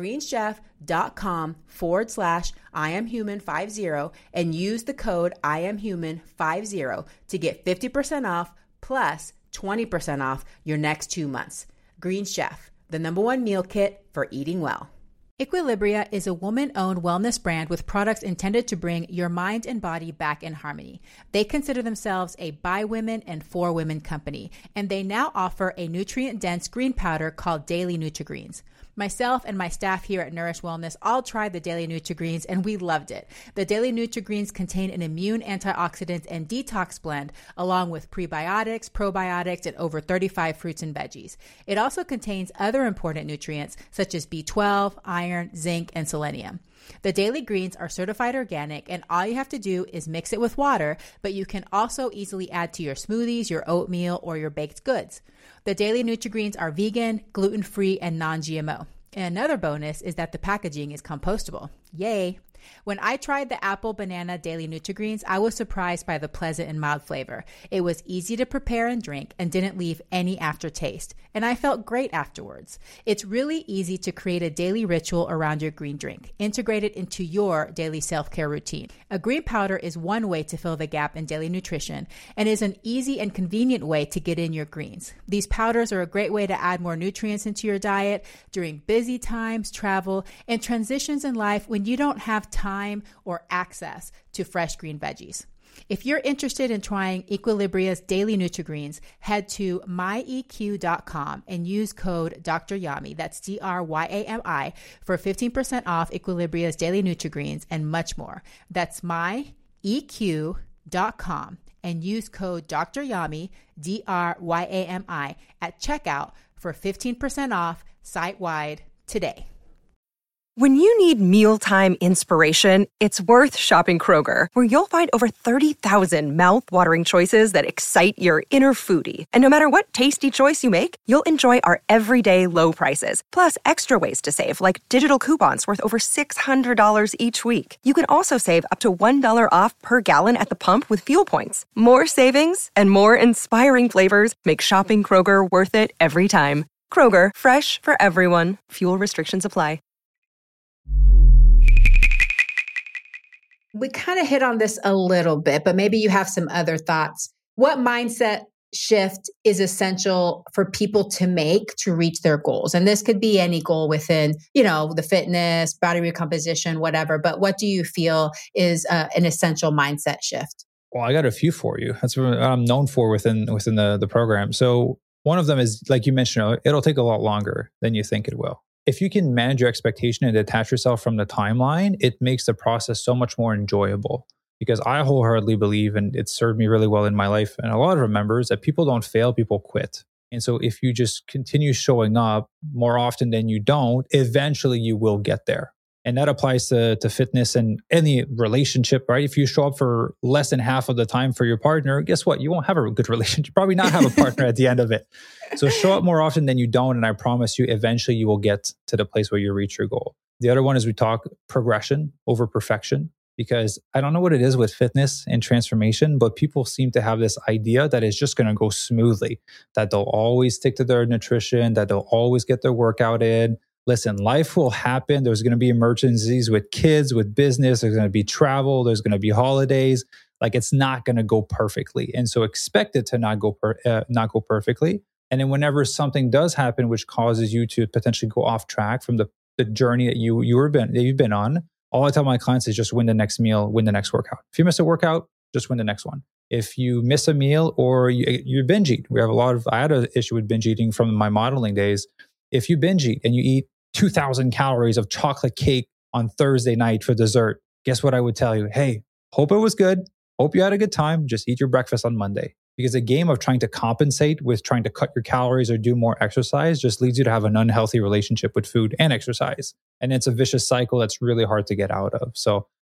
greenchef.com forward slash I am human 50 and use the code I am human 50 to get fifty percent off plus twenty percent off your next two months. Green Chef, the number one meal kit for eating well. Equilibria is a woman-owned wellness brand with products intended to bring your mind and body back in harmony. They consider themselves a by women and for women company, and they now offer a nutrient-dense green powder called Daily Nutri-Greens. Myself and my staff here at Nourish Wellness all tried the Daily Nutri-Greens and we loved it. The Daily Nutri-Greens contain an immune antioxidant and detox blend along with prebiotics, probiotics, and over thirty-five fruits and veggies. It also contains other important nutrients such as B twelve, iron, zinc, and selenium. The Daily Greens are certified organic and all you have to do is mix it with water, but you can also easily add to your smoothies, your oatmeal, or your baked goods. The Daily Nutri-Greens are vegan, gluten-free, and non-G M O. And another bonus is that the packaging is compostable. Yay! When I tried the apple banana Daily Nutri-Greens, I was surprised by the pleasant and mild flavor. It was easy to prepare and drink and didn't leave any aftertaste. And I felt great afterwards. It's really easy to create a daily ritual around your green drink. Integrate it into your daily self-care routine. A green powder is one way to fill the gap in daily nutrition and is an easy and convenient way to get in your greens. These powders are a great way to add more nutrients into your diet during busy times, travel, and transitions in life when you don't have time or access to fresh green veggies. If you're interested in trying Equilibria's Daily Nutri-Greens, head to my e q dot com and use code Doctor Yami, that's D R Y A M I, for fifteen percent off Equilibria's Daily Nutri-Greens and much more. That's my e q dot com and use code Doctor Yami, D R Y A M I, at checkout for fifteen percent off site-wide today. When you need mealtime inspiration, it's worth shopping Kroger, where you'll find over thirty thousand mouth-watering choices that excite your inner foodie. And no matter what tasty choice you make, you'll enjoy our everyday low prices, plus extra ways to save, like digital coupons worth over six hundred dollars each week. You can also save up to one dollar off per gallon at the pump with fuel points. More savings and more inspiring flavors make shopping Kroger worth it every time. Kroger, fresh for everyone. Fuel restrictions apply. We kind of hit on this a little bit, but maybe you have some other thoughts. What mindset shift is essential for people to make to reach their goals? And this could be any goal within, you know, the fitness, body recomposition, whatever. But what do you feel is uh, an essential mindset shift? Well, I got a few for you. That's what I'm known for within within the, the program. So one of them is, like you mentioned, it'll take a lot longer than you think it will. If you can manage your expectation and detach yourself from the timeline, it makes the process so much more enjoyable. Because I wholeheartedly believe, and it's served me really well in my life and a lot of members, that people don't fail, people quit. And so if you just continue showing up more often than you don't, eventually you will get there. And that applies to, to fitness and any relationship, right? If you show up for less than half of the time for your partner, guess what? You won't have a good relationship, probably not have a partner at the end of it. So show up more often than you don't. And I promise you, eventually you will get to the place where you reach your goal. The other one is we talk progression over perfection, because I don't know what it is with fitness and transformation, but people seem to have this idea that it's just going to go smoothly, that they'll always stick to their nutrition, that they'll always get their workout in. Listen, life will happen. There's going to be emergencies with kids, with business. There's going to be travel. There's going to be holidays. Like, it's not going to go perfectly. And so expect it to not go per, uh, not go perfectly. And then whenever something does happen, which causes you to potentially go off track from the, the journey that you, you were been, that you've been on, all I tell my clients is just win the next meal, win the next workout. If you miss a workout, just win the next one. If you miss a meal or you, you binge eat, we have a lot of, I had an issue with binge eating from my modeling days. If you binge eat and you eat two thousand calories of chocolate cake on Thursday night for dessert, guess what I would tell you? Hey, hope it was good. Hope you had a good time. Just eat your breakfast on Monday. Because the game of trying to compensate with trying to cut your calories or do more exercise just leads you to have an unhealthy relationship with food and exercise. And it's a vicious cycle that's really hard to get out of. So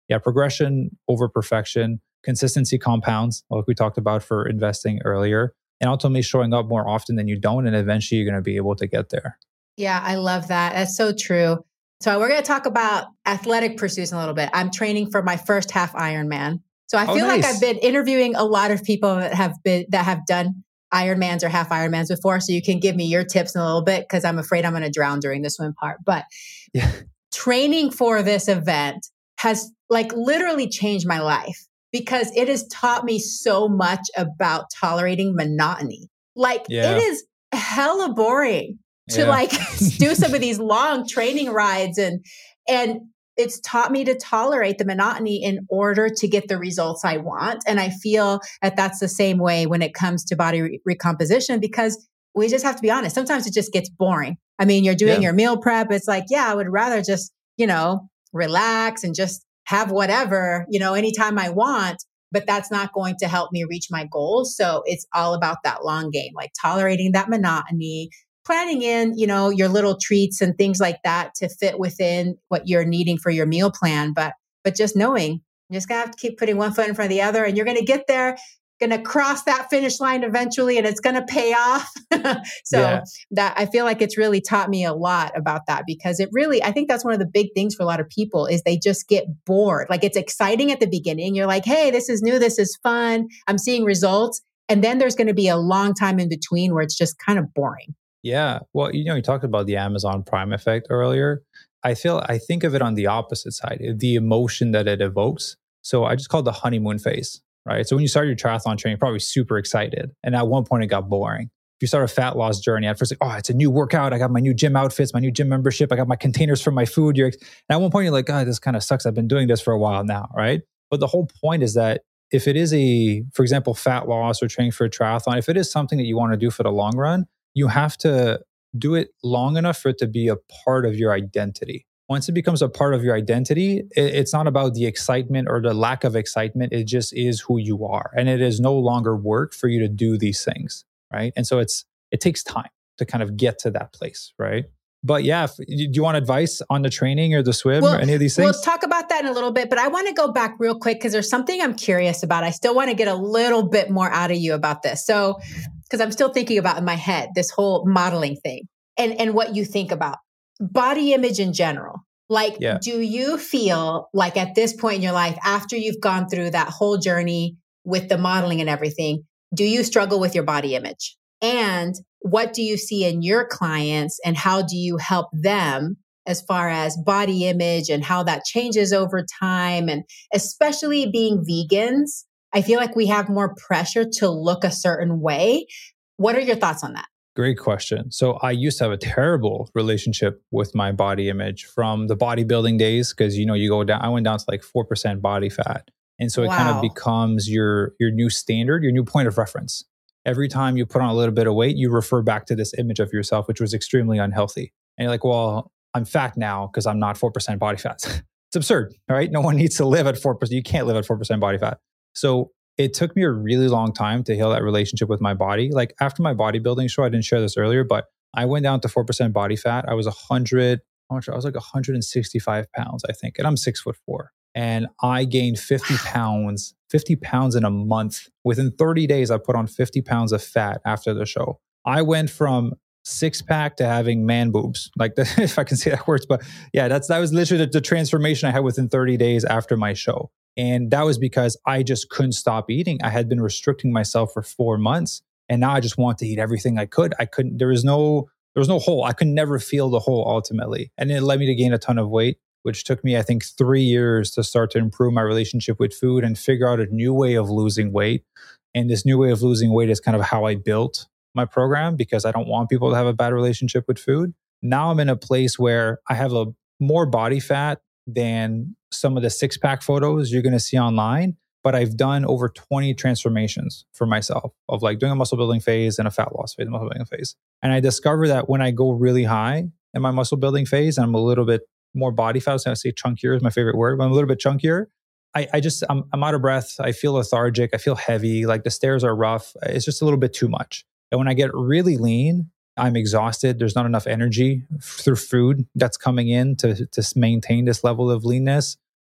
yeah, progression over perfection, consistency compounds, like we talked about for investing earlier, and ultimately showing up more often than you don't. And eventually you're going to be able to get there. Yeah, I love that. That's so true. So we're going to talk about athletic pursuits in a little bit. I'm training for my first half Ironman. So I Oh, feel like nice. I've been interviewing a lot of people that have been that have done Ironmans or half Ironmans before. So you can give me your tips in a little bit because I'm afraid I'm going to drown during the swim part. But Yeah. training for this event has like literally changed my life because it has taught me so much about tolerating monotony. Like Yeah. it is hella boring to Yeah. like do some of these long training rides and and it's taught me to tolerate the monotony in order to get the results I want. And I feel that that's the same way when it comes to body re- recomposition because we just have to be honest. Sometimes it just gets boring. I mean, you're doing Yeah. your meal prep. It's like, yeah, I would rather just, you know, relax and just have whatever, you know, anytime I want, but that's not going to help me reach my goals. So it's all about that long game, like tolerating that monotony, planning in, you know, your little treats and things like that to fit within what you're needing for your meal plan. But, but just knowing you're just gonna have to keep putting one foot in front of the other and you're going to get there, going to cross that finish line eventually and it's going to pay off. so Yeah. that I feel like it's really taught me a lot about that because it really, I think that's one of the big things for a lot of people is they just get bored. Like it's exciting at the beginning. You're like, hey, this is new. This is fun. I'm seeing results. And then there's going to be a long time in between where it's just kind of boring. Yeah. Well, you know, you talked about the Amazon Prime effect earlier. I feel, I think of it on the opposite side, the emotion that it evokes. So I just call it the honeymoon phase, right? So when you start your triathlon training, you're probably super excited. And at one point it got boring. If you start a fat loss journey, at first, like, oh, it's a new workout. I got my new gym outfits, my new gym membership. I got my containers for my food. You're, and at one point you're like, oh, this kind of sucks. I've been doing this for a while now, right? But the whole point is that if it is a, for example, fat loss or training for a triathlon, if it is something that you want to do for the long run, you have to do it long enough for it to be a part of your identity. Once it becomes a part of your identity, it's not about the excitement or the lack of excitement. It just is who you are. And it is no longer work for you to do these things, right? And so it's it takes time to kind of get to that place, right? But yeah, if, do you want advice on the training or the swim well, or any of these things? We'll talk about that in a little bit, but I want to go back real quick because there's something I'm curious about. I still want to get a little bit more out of you about this. So, because I'm still thinking about in my head, this whole modeling thing and, and what you think about body image in general. Like, Yeah. do you feel like at this point in your life, after you've gone through that whole journey with the modeling and everything, do you struggle with your body image? And what do you see in your clients and how do you help them as far as body image and how that changes over time? And especially being vegans, I feel like we have more pressure to look a certain way. What are your thoughts on that? Great question. So I used to have a terrible relationship with my body image from the bodybuilding days because, you know, you go down, I went down to like four percent body fat. And so it kind Wow. of becomes your, your new standard, your new point of reference. Every time you put on a little bit of weight, you refer back to this image of yourself, which was extremely unhealthy. And you're like, well, I'm fat now because I'm not four percent body fat. It's absurd, right? No one needs to live at four percent. You can't live at four percent body fat. So it took me a really long time to heal that relationship with my body. Like after my bodybuilding show, I didn't share this earlier, but I went down to four percent body fat. I was one hundred, how much? I was like one hundred sixty-five pounds, I think. And I'm six foot four. And I gained fifty pounds, fifty pounds in a month. Within thirty days, I put on fifty pounds of fat after the show. I went from six pack to having man boobs, like the, if I can say that words, but yeah, that's, that was literally the, the transformation I had within thirty days after my show. And that was because I just couldn't stop eating. I had been restricting myself for four months and now I just want to eat everything I could. I couldn't, there was no, there was no hole. I could never feel the hole ultimately. And it led me to gain a ton of weight, which took me, I think, three years to start to improve my relationship with food and figure out a new way of losing weight. And this new way of losing weight is kind of how I built my program because I don't want people to have a bad relationship with food. Now I'm in a place where I have a more body fat than some of the six pack photos you're going to see online. But I've done over twenty transformations for myself of like doing a muscle building phase and a fat loss phase, and muscle building phase. And I discover that when I go really high in my muscle building phase and I'm a little bit more body fat, so I say chunkier is my favorite word, but I'm a little bit chunkier. I, I just, I'm, I'm out of breath. I feel lethargic. I feel heavy. Like the stairs are rough. It's just a little bit too much. And when I get really lean, I'm exhausted. There's not enough energy through food that's coming in to, to maintain this level of leanness.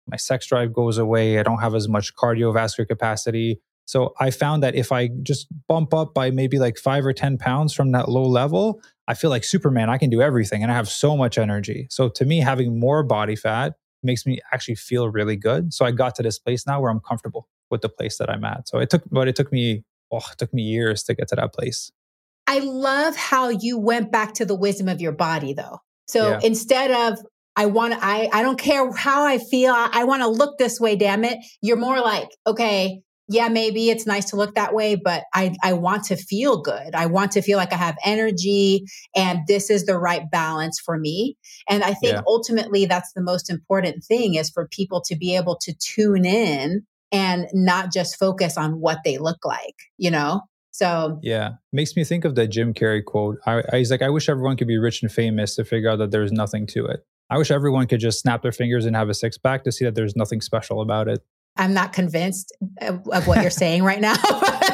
my sex drive goes away. I don't have as much cardiovascular capacity. So I found that if I just bump up by maybe like five or ten pounds from that low level, I feel like Superman. I can do everything and I have so much energy. So to me, having more body fat makes me actually feel really good. So I got to this place now where I'm comfortable with the place that I'm at. So it took, but it took me, oh, it took me years to get to that place. I love how you went back to the wisdom of your body though. So Yeah. instead of, I want to, I, I don't care how I feel. I, I want to look this way, damn it. You're more like, okay, yeah, maybe it's nice to look that way, but I, I want to feel good. I want to feel like I have energy and this is the right balance for me. And I think Yeah. ultimately that's the most important thing is for people to be able to tune in and not just focus on what they look like, you know? So Yeah. Makes me think of the Jim Carrey quote. I, I was like, I wish everyone could be rich and famous to figure out that there's nothing to it. I wish everyone could just snap their fingers and have a six pack to see that there's nothing special about it. I'm not convinced of, of what you're saying right now.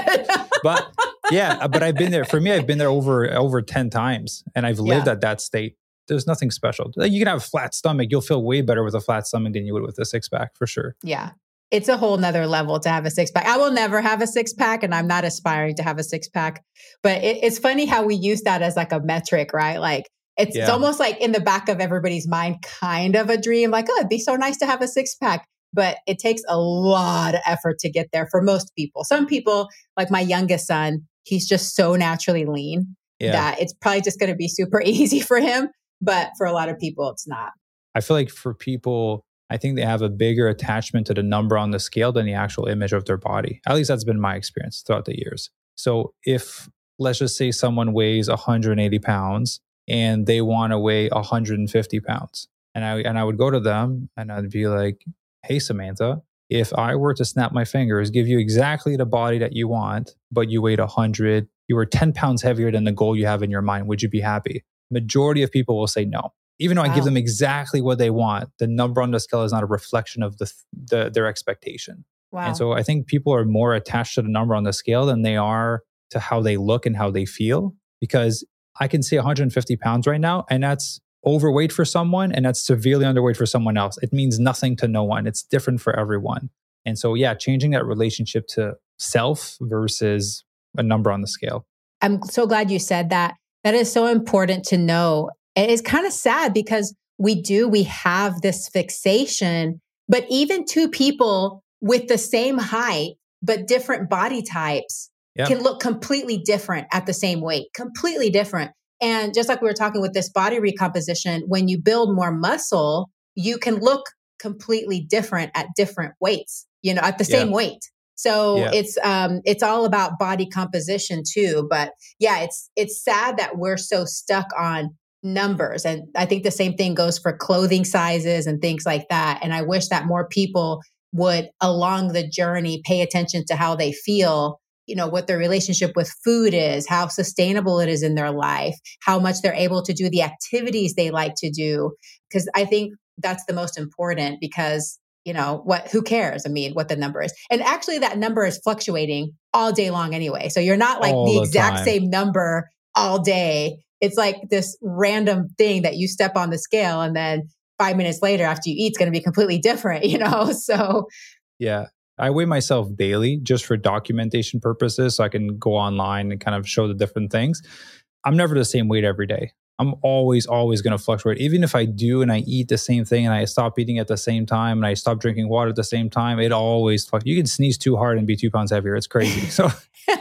But yeah, but I've been there. For me, I've been there over over ten times and I've lived Yeah. at that state. There's nothing special. Like, you can have a flat stomach. You'll feel way better with a flat stomach than you would with a six pack for sure. Yeah. It's a whole nother level to have a six pack. I will never have a six pack and I'm not aspiring to have a six pack, but it, it's funny how we use that as like a metric, right? Like it's, it's Yeah. almost like in the back of everybody's mind, kind of a dream, like, oh, it'd be so nice to have a six pack, but it takes a lot of effort to get there for most people. Some people, like my youngest son, he's just so naturally lean Yeah. that it's probably just going to be super easy for him. But for a lot of people, it's not. I feel like for people, I think they have a bigger attachment to the number on the scale than the actual image of their body. At least that's been my experience throughout the years. So if, let's just say someone weighs one hundred eighty pounds and they want to weigh one hundred fifty pounds, and I, and I would go to them and I'd be like, hey, Samantha, if I were to snap my fingers, give you exactly the body that you want, but you weighed one hundred, you were ten pounds heavier than the goal you have in your mind, would you be happy? Majority of people will say no. Even though I Wow. give them exactly what they want, the number on the scale is not a reflection of the, the their expectation. Wow. And so I think people are more attached to the number on the scale than they are to how they look and how they feel. Because I can say one hundred fifty pounds right now, and that's overweight for someone, and that's severely underweight for someone else. It means nothing to no one. It's different for everyone. And so, yeah, changing that relationship to self versus a number on the scale. I'm so glad you said that. That is so important to know. It's kind of sad because we do, we have this fixation, but even two people with the same height, but different body types Yeah. can look completely different at the same weight, completely different. And just like we were talking with this body recomposition, when you build more muscle, you can look completely different at different weights, you know, at the same Yeah. weight. So Yeah. it's um it's all about body composition too. But yeah, it's it's sad that we're so stuck on numbers. And I think the same thing goes for clothing sizes and things like that. And I wish that more people would along the journey pay attention to how they feel, you know, what their relationship with food is, how sustainable it is in their life, how much they're able to do the activities they like to do. Because I think that's the most important because you know, what, who cares? I mean, what the number is. And actually that number is fluctuating all day long anyway. So you're not like All the the exact time. same number all day. It's like this random thing that you step on the scale and then five minutes later after you eat, it's going to be completely different, you know? So Yeah. I weigh myself daily just for documentation purposes so I can go online and kind of show the different things. I'm never the same weight every day. I'm always, always going to fluctuate. Even if I do and I eat the same thing and I stop eating at the same time and I stop drinking water at the same time, it always fluctuates. You can sneeze too hard and be two pounds heavier. It's crazy. So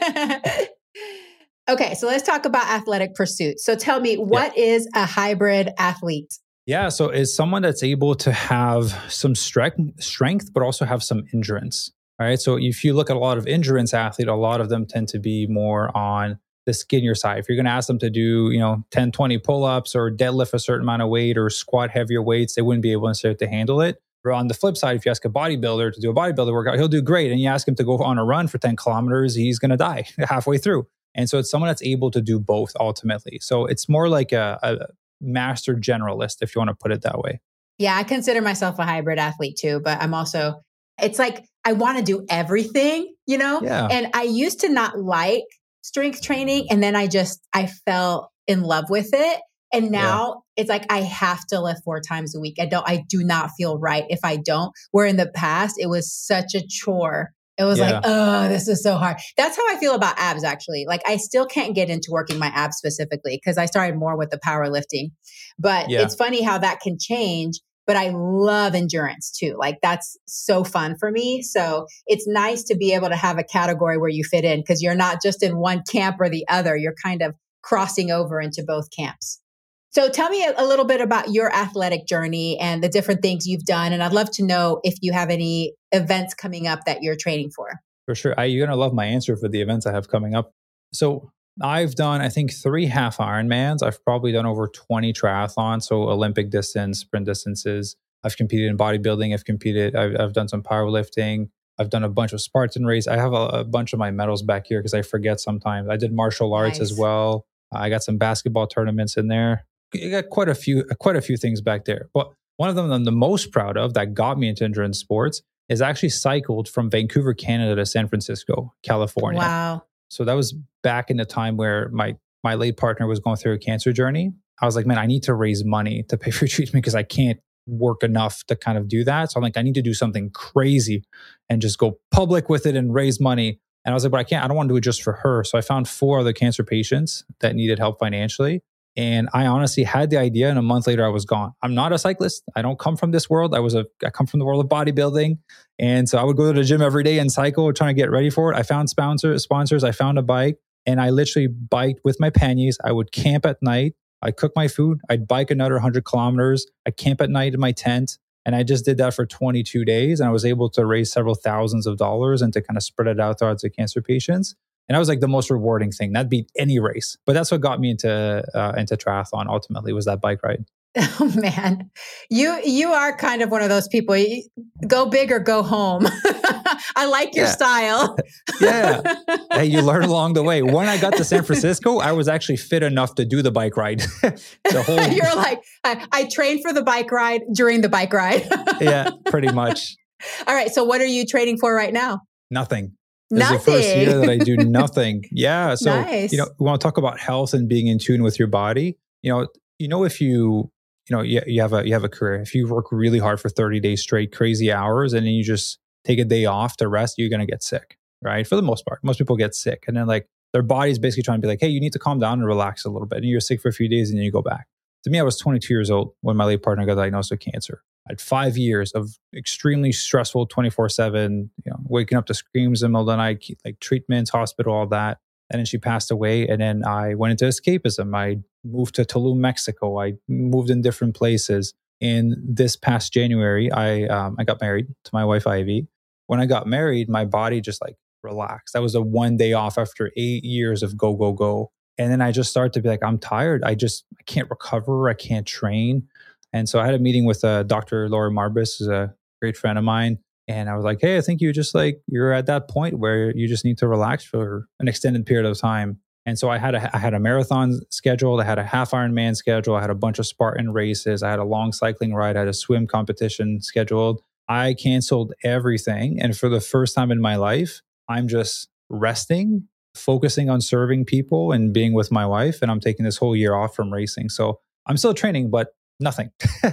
okay, so let's talk about athletic pursuits. So tell me, what yeah. is a hybrid athlete? Yeah, so it's someone that's able to have some strength, strength, but also have some endurance. All right. So if you look at a lot of endurance athletes, a lot of them tend to be more on the skinnier side. If you're going to ask them to do, you know, ten, twenty pull-ups or deadlift a certain amount of weight or squat heavier weights, they wouldn't be able necessarily to handle it. Or on the flip side, if you ask a bodybuilder to do a bodybuilder workout, he'll do great. And you ask him to go on a run for ten kilometers, he's going to die halfway through. And so it's someone that's able to do both ultimately. So it's more like a, a master generalist, if you want to put it that way. Yeah, I consider myself a hybrid athlete too, but I'm also, it's like, I want to do everything, you know? Yeah. And I used to not like strength training. And then I just, I fell in love with it. And now yeah. it's like, I have to lift four times a week. I don't, I do not feel right if I don't. Where in the past, it was such a chore. It was yeah. like, oh, this is so hard. That's how I feel about abs, actually. Like, I still can't get into working my abs specifically because I started more with the powerlifting. But yeah. it's funny how that can change. But I love endurance too. Like, that's so fun for me. So it's nice to be able to have a category where you fit in because you're not just in one camp or the other. You're kind of crossing over into both camps. So tell me a, a little bit about your athletic journey and the different things you've done. And I'd love to know if you have any events coming up that you're training for. For sure. I, you're going to love my answer for the events I have coming up. So I've done, I think, three half Ironmans. I've probably done over twenty triathlons. So Olympic distance, sprint distances. I've competed in bodybuilding. I've competed, I've, I've done some powerlifting. I've done a bunch of Spartan race. I have a, a bunch of my medals back here because I forget sometimes. I did martial arts nice. as well. I got some basketball tournaments in there. I got quite a few, quite a few things back there. But one of them I'm the most proud of that got me into endurance sports is actually cycled from Vancouver, Canada to San Francisco, California. Wow. So that was back in the time where my, my late partner was going through a cancer journey. I was like, man, I need to raise money to pay for treatment because I can't work enough to kind of do that. So I'm like, I need to do something crazy and just go public with it and raise money. And I was like, but I can't, I don't want to do it just for her. So I found four other cancer patients that needed help financially. And I honestly had the idea, and a month later I was gone. I'm not a cyclist. I don't come from this world. I was a, I come from the world of bodybuilding. And so I would go to the gym every day and cycle, trying to get ready for it. I found sponsors, sponsors. I found a bike, and I literally biked with my pannies. I would camp at night. I'd cook my food. I'd bike another one hundred kilometers. I'd camp at night in my tent. And I just did that for twenty-two days. And I was able to raise several thousands of dollars and to kind of spread it out throughout the cancer patients. And that was like the most rewarding thing. That beat any race. But that's what got me into uh, into triathlon ultimately, was that bike ride. Oh man, you you are kind of one of those people. You go big or go home. I like your yeah. style. yeah. Hey, you learn along the way. When I got to San Francisco, I was actually fit enough to do the bike ride. the whole You're like, I, I trained for the bike ride during the bike ride. yeah, pretty much. All right. So what are you training for right now? Nothing. This Nothing. Is the first year that I do nothing. Yeah. So, nice. you know, we want to talk about health and being in tune with your body. You know, you know, if you, you know, you, you have a, you have a career, if you work really hard for thirty days straight, crazy hours, and then you just take a day off to rest, you're going to get sick, right? For the most part, most people get sick. And then like their body's basically trying to be like, hey, you need to calm down and relax a little bit. And you're sick for a few days and then you go back. To me, I was twenty-two years old when my late partner got diagnosed with cancer. I had five years of extremely stressful twenty-four seven, you know, waking up to screams in the middle of the night, like treatments, hospital, all that. And then she passed away. And then I went into escapism. I moved to Tulum, Mexico. I moved in different places. And this past January, I um, I got married to my wife, Ivy. When I got married, my body just like relaxed. That was a one day off after eight years of go, go, go. And then I just started to be like, I'm tired. I just I can't recover. I can't train. And so I had a meeting with uh, Doctor Laura Marbus, who's a great friend of mine. And I was like, hey, I think you just like, you're at that point where you just need to relax for an extended period of time. And so I had a, I had a marathon scheduled. I had a half Ironman schedule. I had a bunch of Spartan races. I had a long cycling ride. I had a swim competition scheduled. I canceled everything. And for the first time in my life, I'm just resting, focusing on serving people and being with my wife. And I'm taking this whole year off from racing. So I'm still training, but nothing.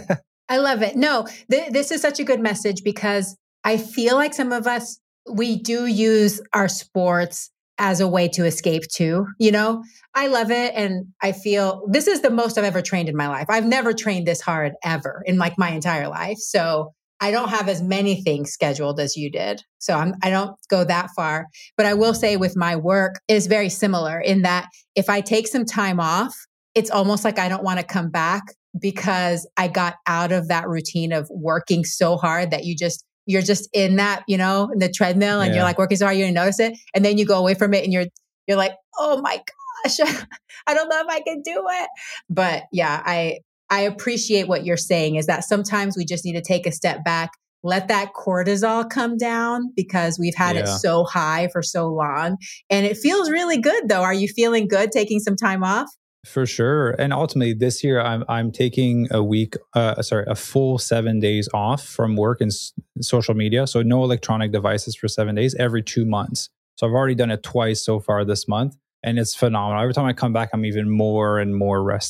I love it. No, th- this is such a good message because I feel like some of us, we do use our sports as a way to escape too. You know, I love it. And I feel this is the most I've ever trained in my life. I've never trained this hard ever in like my entire life. So I don't have as many things scheduled as you did. So I'm, I don't go that far. But I will say with my work, it is very similar in that if I take some time off, it's almost like I don't want to come back because I got out of that routine of working so hard that you just, you're just in that, you know, in the treadmill and yeah. you're like working so hard, you didn't notice it. And then you go away from it and you're, you're like, oh my gosh, I don't know if I can do it. But yeah, I, I appreciate what you're saying is that sometimes we just need to take a step back, let that cortisol come down because we've had yeah. it so high for so long. And it feels really good though. Are you feeling good taking some time off? For sure. And ultimately this year I'm I'm taking a week, uh, sorry, a full seven days off from work and s- social media. So no electronic devices for seven days every two months. So I've already done it twice so far this month and it's phenomenal. Every time I come back, I'm even more and more rested.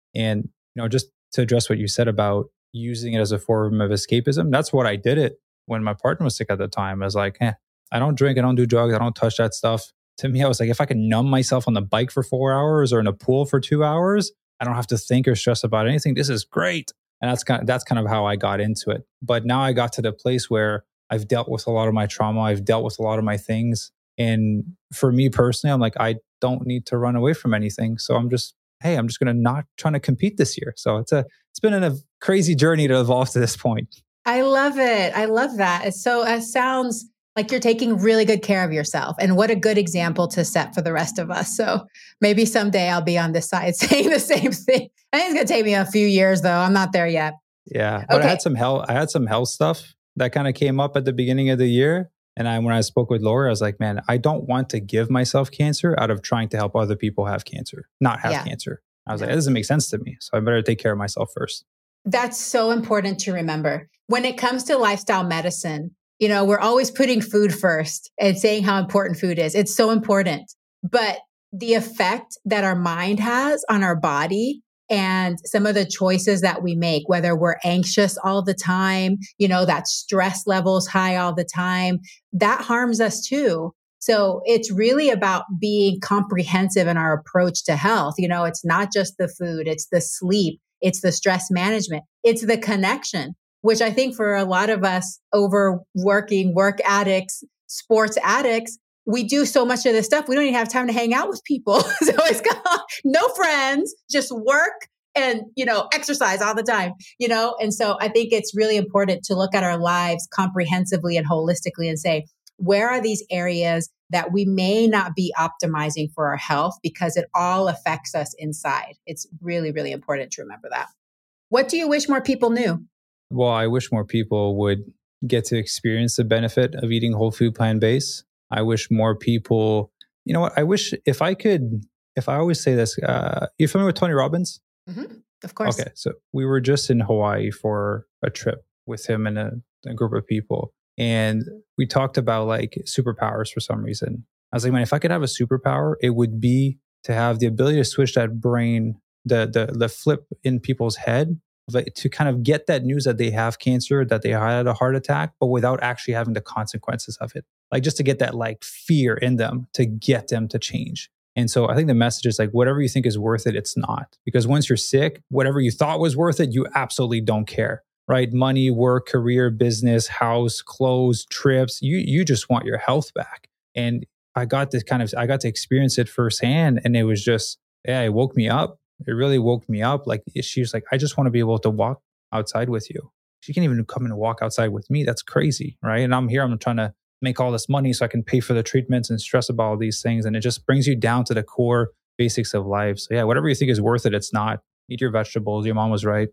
And, you know, just to address what you said about using it as a form of escapism, that's what I did it when my partner was sick at the time. I was like, eh, I don't drink, I don't do drugs, I don't touch that stuff. To me, I was like, if I can numb myself on the bike for four hours or in a pool for two hours, I don't have to think or stress about anything. This is great. And that's kind of, that's kind of how I got into it. But now I got to the place where I've dealt with a lot of my trauma. I've dealt with a lot of my things. And for me personally, I'm like, I don't need to run away from anything. So I'm just, hey, I'm just going to not trying to compete this year. So it's a, it's been a crazy journey to evolve to this point. I love it. I love that. It's so it sounds like you're taking really good care of yourself. And what a good example to set for the rest of us. So maybe someday I'll be on this side saying the same thing. I think it's going to take me a few years though. I'm not there yet. Yeah. But okay. I had some health, I had some health stuff that kind of came up at the beginning of the year. And I, when I spoke with Laura, I was like, man, I don't want to give myself cancer out of trying to help other people have cancer, not have yeah. cancer. I was yeah. like, that doesn't make sense to me. So I better take care of myself first. That's so important to remember. When it comes to lifestyle medicine, you know, we're always putting food first and saying how important food is. It's so important. But the effect that our mind has on our body and some of the choices that we make, whether we're anxious all the time, you know, that stress level's high all the time, that harms us too. So it's really about being comprehensive in our approach to health. You know, it's not just the food, it's the sleep, it's the stress management, it's the connection, which I think for a lot of us overworking work addicts, sports addicts, we do so much of this stuff. We don't even have time to hang out with people. So it's got no friends, just work and, you know, exercise all the time, you know? And so I think it's really important to look at our lives comprehensively and holistically and say, where are these areas that we may not be optimizing for our health because it all affects us inside? It's really, really important to remember that. What do you wish more people knew? Well, I wish more people would get to experience the benefit of eating whole food plant-based. I wish more people, you know what, I wish if I could, if I always say this, uh, you're familiar with Tony Robbins? Mm-hmm. Of course. Okay. So we were just in Hawaii for a trip with him and a, a group of people. And we talked about like superpowers for some reason. I was like, man, if I could have a superpower, it would be to have the ability to switch that brain, the the the flip in people's head, like, to kind of get that news that they have cancer, that they had a heart attack, but without actually having the consequences of it. Like just to get that like fear in them to get them to change. And so I think the message is like, whatever you think is worth it, it's not. Because once you're sick, whatever you thought was worth it, you absolutely don't care. Right? Money, work, career, business, house, clothes, trips. You you just want your health back. And I got to kind of, I got to experience it firsthand. And it was just, yeah, it woke me up. It really woke me up. Like she was like, I just want to be able to walk outside with you. She can't even come and walk outside with me. That's crazy. Right? And I'm here, I'm trying to make all this money so I can pay for the treatments and stress about all these things. And it just brings you down to the core basics of life. So yeah, whatever you think is worth it, it's not. Eat your vegetables. Your mom was right.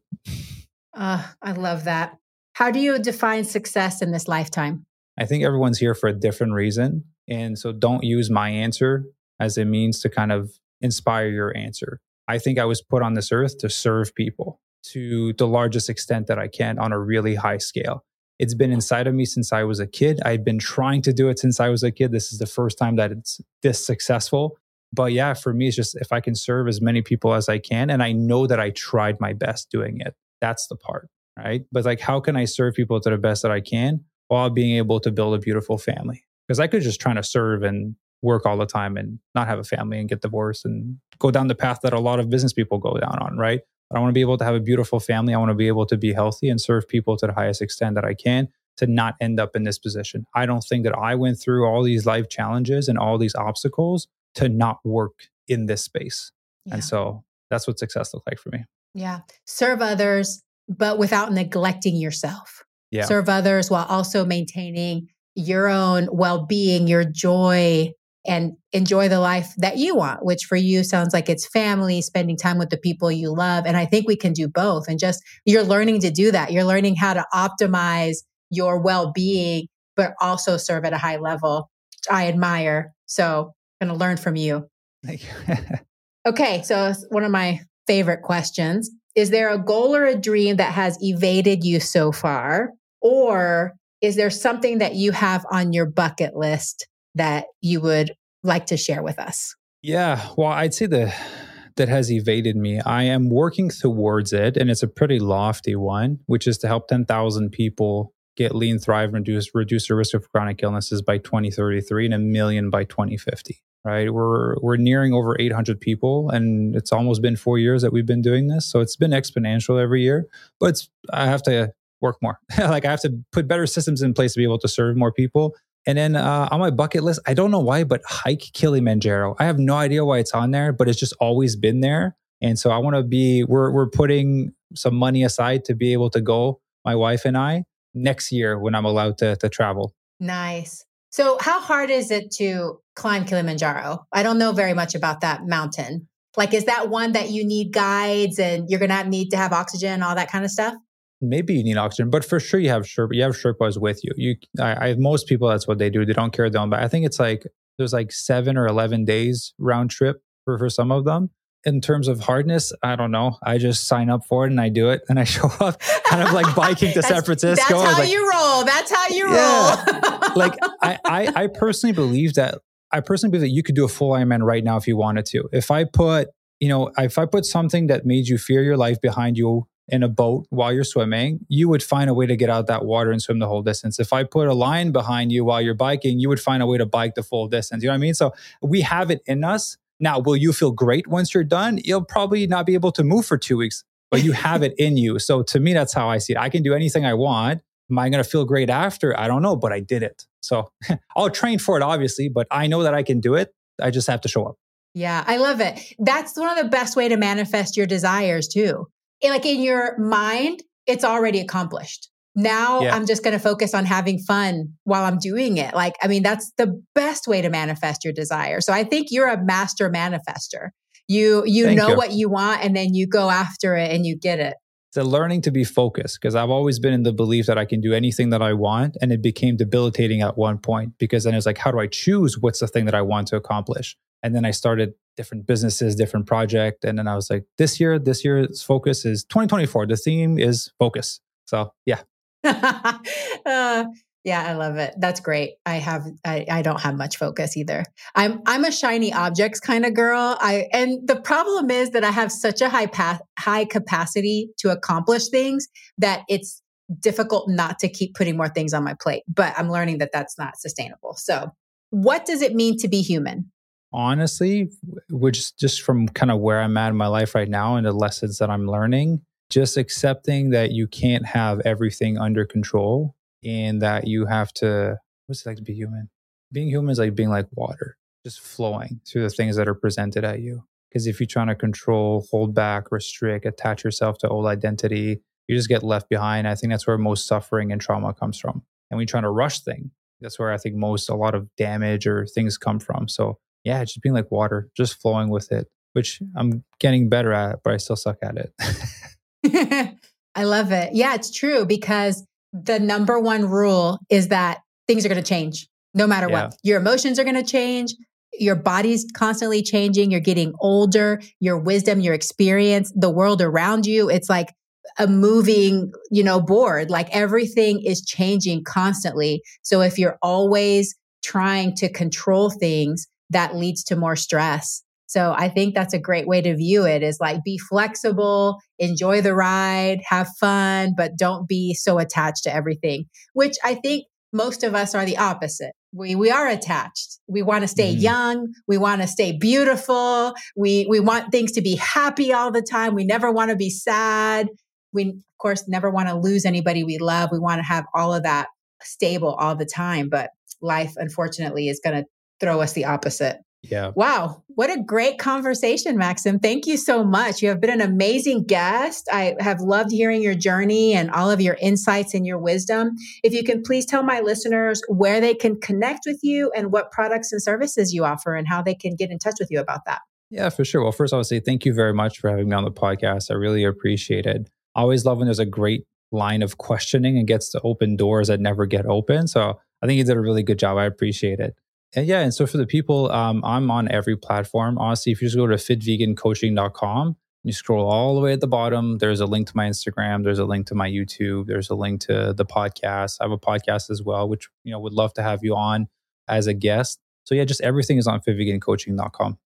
Uh, I love that. How do you define success in this lifetime? I think everyone's here for a different reason. And so don't use my answer as a means to kind of inspire your answer. I think I was put on this earth to serve people to the largest extent that I can on a really high scale. It's been inside of me since I was a kid. I've been trying to do it since I was a kid. This is the first time that it's this successful. But yeah, for me, it's just if I can serve as many people as I can, and I know that I tried my best doing it. That's the part, right? But like, how can I serve people to the best that I can while being able to build a beautiful family? Because I could just try to serve and work all the time and not have a family and get divorced and go down the path that a lot of business people go down on, right? But I want to be able to have a beautiful family. I want to be able to be healthy and serve people to the highest extent that I can to not end up in this position. I don't think that I went through all these life challenges and all these obstacles to not work in this space. Yeah. And so that's what success looks like for me. Yeah. Serve others, but without neglecting yourself. Yeah. Serve others while also maintaining your own well-being, your joy, and enjoy the life that you want, which for you sounds like it's family, spending time with the people you love. And I think we can do both. And just you're learning to do that. You're learning how to optimize your well-being, but also serve at a high level, which I admire. So I'm going to learn from you. Thank you. Okay. So one of my favorite questions. Is there a goal or a dream that has evaded you so far? Or is there something that you have on your bucket list that you would like to share with us? Yeah. Well, I'd say the that has evaded me. I am working towards it, and it's a pretty lofty one, which is to help ten thousand people get lean, thrive, and reduce, reduce the risk of chronic illnesses by twenty thirty-three and a million by twenty fifty. Right? We're we're nearing over eight hundred people, and it's almost been four years that we've been doing this. So it's been exponential every year, but it's, I have to work more. Like I have to put better systems in place to be able to serve more people. And then uh, on my bucket list, I don't know why, but hike Kilimanjaro. I have no idea why it's on there, but it's just always been there. And so I want to be, we're we're putting some money aside to be able to go, my wife and I, next year when I'm allowed to to travel. Nice. So how hard is it to climb Kilimanjaro? I don't know very much about that mountain. Like, is that one that you need guides and you're going to need to have oxygen, all that kind of stuff? Maybe you need oxygen, but for sure you have Sherpa. You have Sherpas with you. You, I, I, most people, that's what they do. They don't carry them, but I think it's like there's like seven or eleven days round trip for for some of them. In terms of hardness, I don't know. I just sign up for it and I do it, and I show up, kind of like biking to San Francisco. That's how like, you roll. That's how you yeah. roll. Like I, I, I personally believe that. I personally believe that you could do a full Ironman right now if you wanted to. If I put, you know, if I put something that made you fear your life behind you in a boat while you're swimming, you would find a way to get out that water and swim the whole distance. If I put a line behind you while you're biking, you would find a way to bike the full distance. You know what I mean? So we have it in us. Now, will you feel great once you're done? You'll probably not be able to move for two weeks, but you have it in you. So to me, that's how I see it. I can do anything I want. Am I going to feel great after? I don't know, but I did it. So I'll train for it, obviously, but I know that I can do it. I just have to show up. Yeah, I love it. That's one of the best way to manifest your desires too. Like in your mind, it's already accomplished. Now yeah. I'm just going to focus on having fun while I'm doing it. Like, I mean, that's the best way to manifest your desire. So I think you're a master manifester. You, you Thank know you. what you want, and then you go after it and you get it. It's a learning to be focused, because I've always been in the belief that I can do anything that I want. And it became debilitating at one point, because then it's like, how do I choose what's the thing that I want to accomplish? And then I started different businesses, different project. And then I was like, this year, this year's focus is twenty twenty-four. The theme is focus. So yeah. uh, yeah, I love it. That's great. I have, I, I don't have much focus either. I'm, I'm a shiny objects kind of girl. I, and the problem is that I have such a high path, high capacity to accomplish things that it's difficult not to keep putting more things on my plate, but I'm learning that that's not sustainable. So what does it mean to be human? Honestly, which just from kind of where I'm at in my life right now and the lessons that I'm learning, just accepting that you can't have everything under control, and that you have to, what's it like to be human? Being human is like being like water, just flowing through the things that are presented at you. Because if you're trying to control, hold back, restrict, attach yourself to old identity, you just get left behind. I think that's where most suffering and trauma comes from. And when you're trying to rush things, that's where I think most, a lot of damage or things come from. So yeah, just being like water, just flowing with it, which I'm getting better at, but I still suck at it. I love it. Yeah, it's true, because the number one rule is that things are going to change no matter yeah. what. Your emotions are going to change. Your body's constantly changing. You're getting older. Your wisdom, your experience, the world around you, it's like a moving, you know, board. Like everything is changing constantly. So if you're always trying to control things, that leads to more stress. So I think that's a great way to view it, is like, be flexible, enjoy the ride, have fun, but don't be so attached to everything, which I think most of us are the opposite. We we are attached. We want to stay mm. young. We want to stay beautiful. We we want things to be happy all the time. We never want to be sad. We, of course, never want to lose anybody we love. We want to have all of that stable all the time. But life, unfortunately, is going to throw us the opposite. Yeah. Wow. What a great conversation, Maxim. Thank you so much. You have been an amazing guest. I have loved hearing your journey and all of your insights and your wisdom. If you can please tell my listeners where they can connect with you and what products and services you offer and how they can get in touch with you about that. Yeah, for sure. Well, first I would say thank you very much for having me on the podcast. I really appreciate it. I always love when there's a great line of questioning and gets to open doors that never get open. So I think you did a really good job. I appreciate it. And yeah, and so for the people, um, I'm on every platform. Honestly, if you just go to fit vegan coaching dot com, you scroll all the way at the bottom, there's a link to my Instagram, there's a link to my YouTube, there's a link to the podcast. I have a podcast as well, which, you know, would love to have you on as a guest. So yeah, just everything is on fit vegan coaching dot com.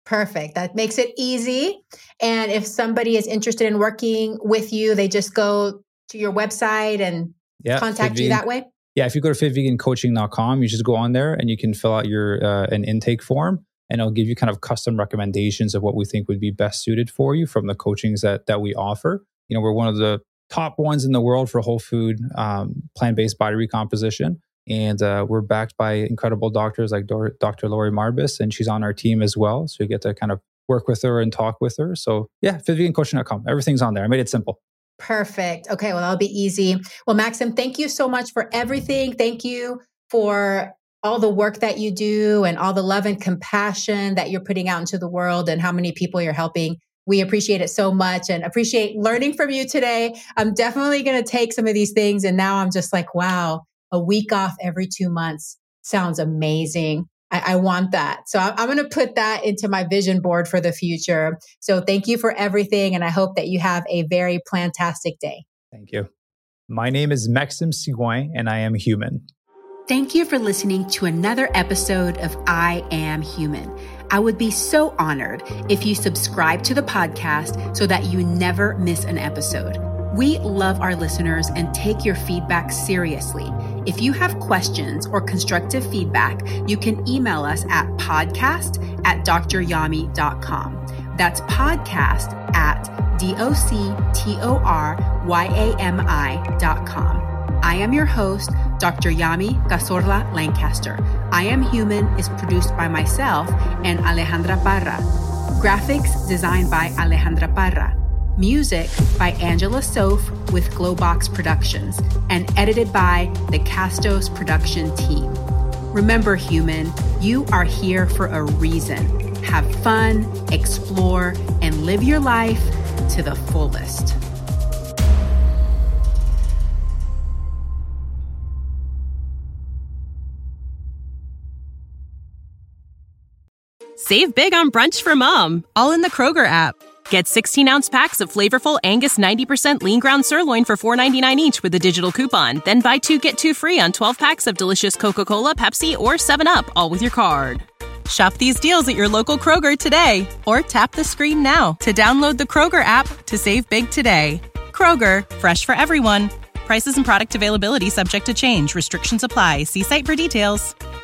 Perfect. That makes it easy. And if somebody is interested in working with you, they just go to your website and yeah, contact you that way? Yeah, if you go to fit vegan coaching dot com, you just go on there and you can fill out your uh, an intake form, and it'll give you kind of custom recommendations of what we think would be best suited for you from the coachings that that we offer. You know, we're one of the top ones in the world for whole food, um, plant-based body recomposition. And uh, we're backed by incredible doctors like Doctor Lori Marbus, and she's on our team as well. So you get to kind of work with her and talk with her. So yeah, fit vegan coaching dot com. Everything's on there. I made it simple. Perfect. Okay, well, that'll be easy. Well, Maxim, thank you so much for everything. Thank you for all the work that you do and all the love and compassion that you're putting out into the world and how many people you're helping. We appreciate it so much and appreciate learning from you today. I'm definitely going to take some of these things. And now I'm just like, wow, a week off every two months sounds amazing. I, I want that. So I'm, I'm going to put that into my vision board for the future. So thank you for everything. And I hope that you have a very plantastic day. Thank you. My name is Maxim Sigouin, and I am human. Thank you for listening to another episode of I Am Human. I would be so honored if you subscribe to the podcast so that you never miss an episode. We love our listeners and take your feedback seriously. If you have questions or constructive feedback, you can email us at podcast at d r yami dot com. That's podcast at D O C T O R Y A M I dot com. I am your host, Doctor Yami Cazorla Lancaster. I Am Human is produced by myself and Alejandra Parra. Graphics designed by Alejandra Parra. Music by Angela Soph with Glowbox Productions and edited by the Castos production team. Remember, human, you are here for a reason. Have fun, explore, and live your life to the fullest. Save big on brunch for mom, all in the Kroger app. Get sixteen-ounce packs of flavorful Angus ninety percent lean ground sirloin for four ninety-nine each with a digital coupon. Then buy two, get two free on twelve packs of delicious Coca-Cola, Pepsi, or seven up, all with your card. Shop these deals at your local Kroger today, or tap the screen now to download the Kroger app to save big today. Kroger, fresh for everyone. Prices and product availability subject to change. Restrictions apply. See site for details.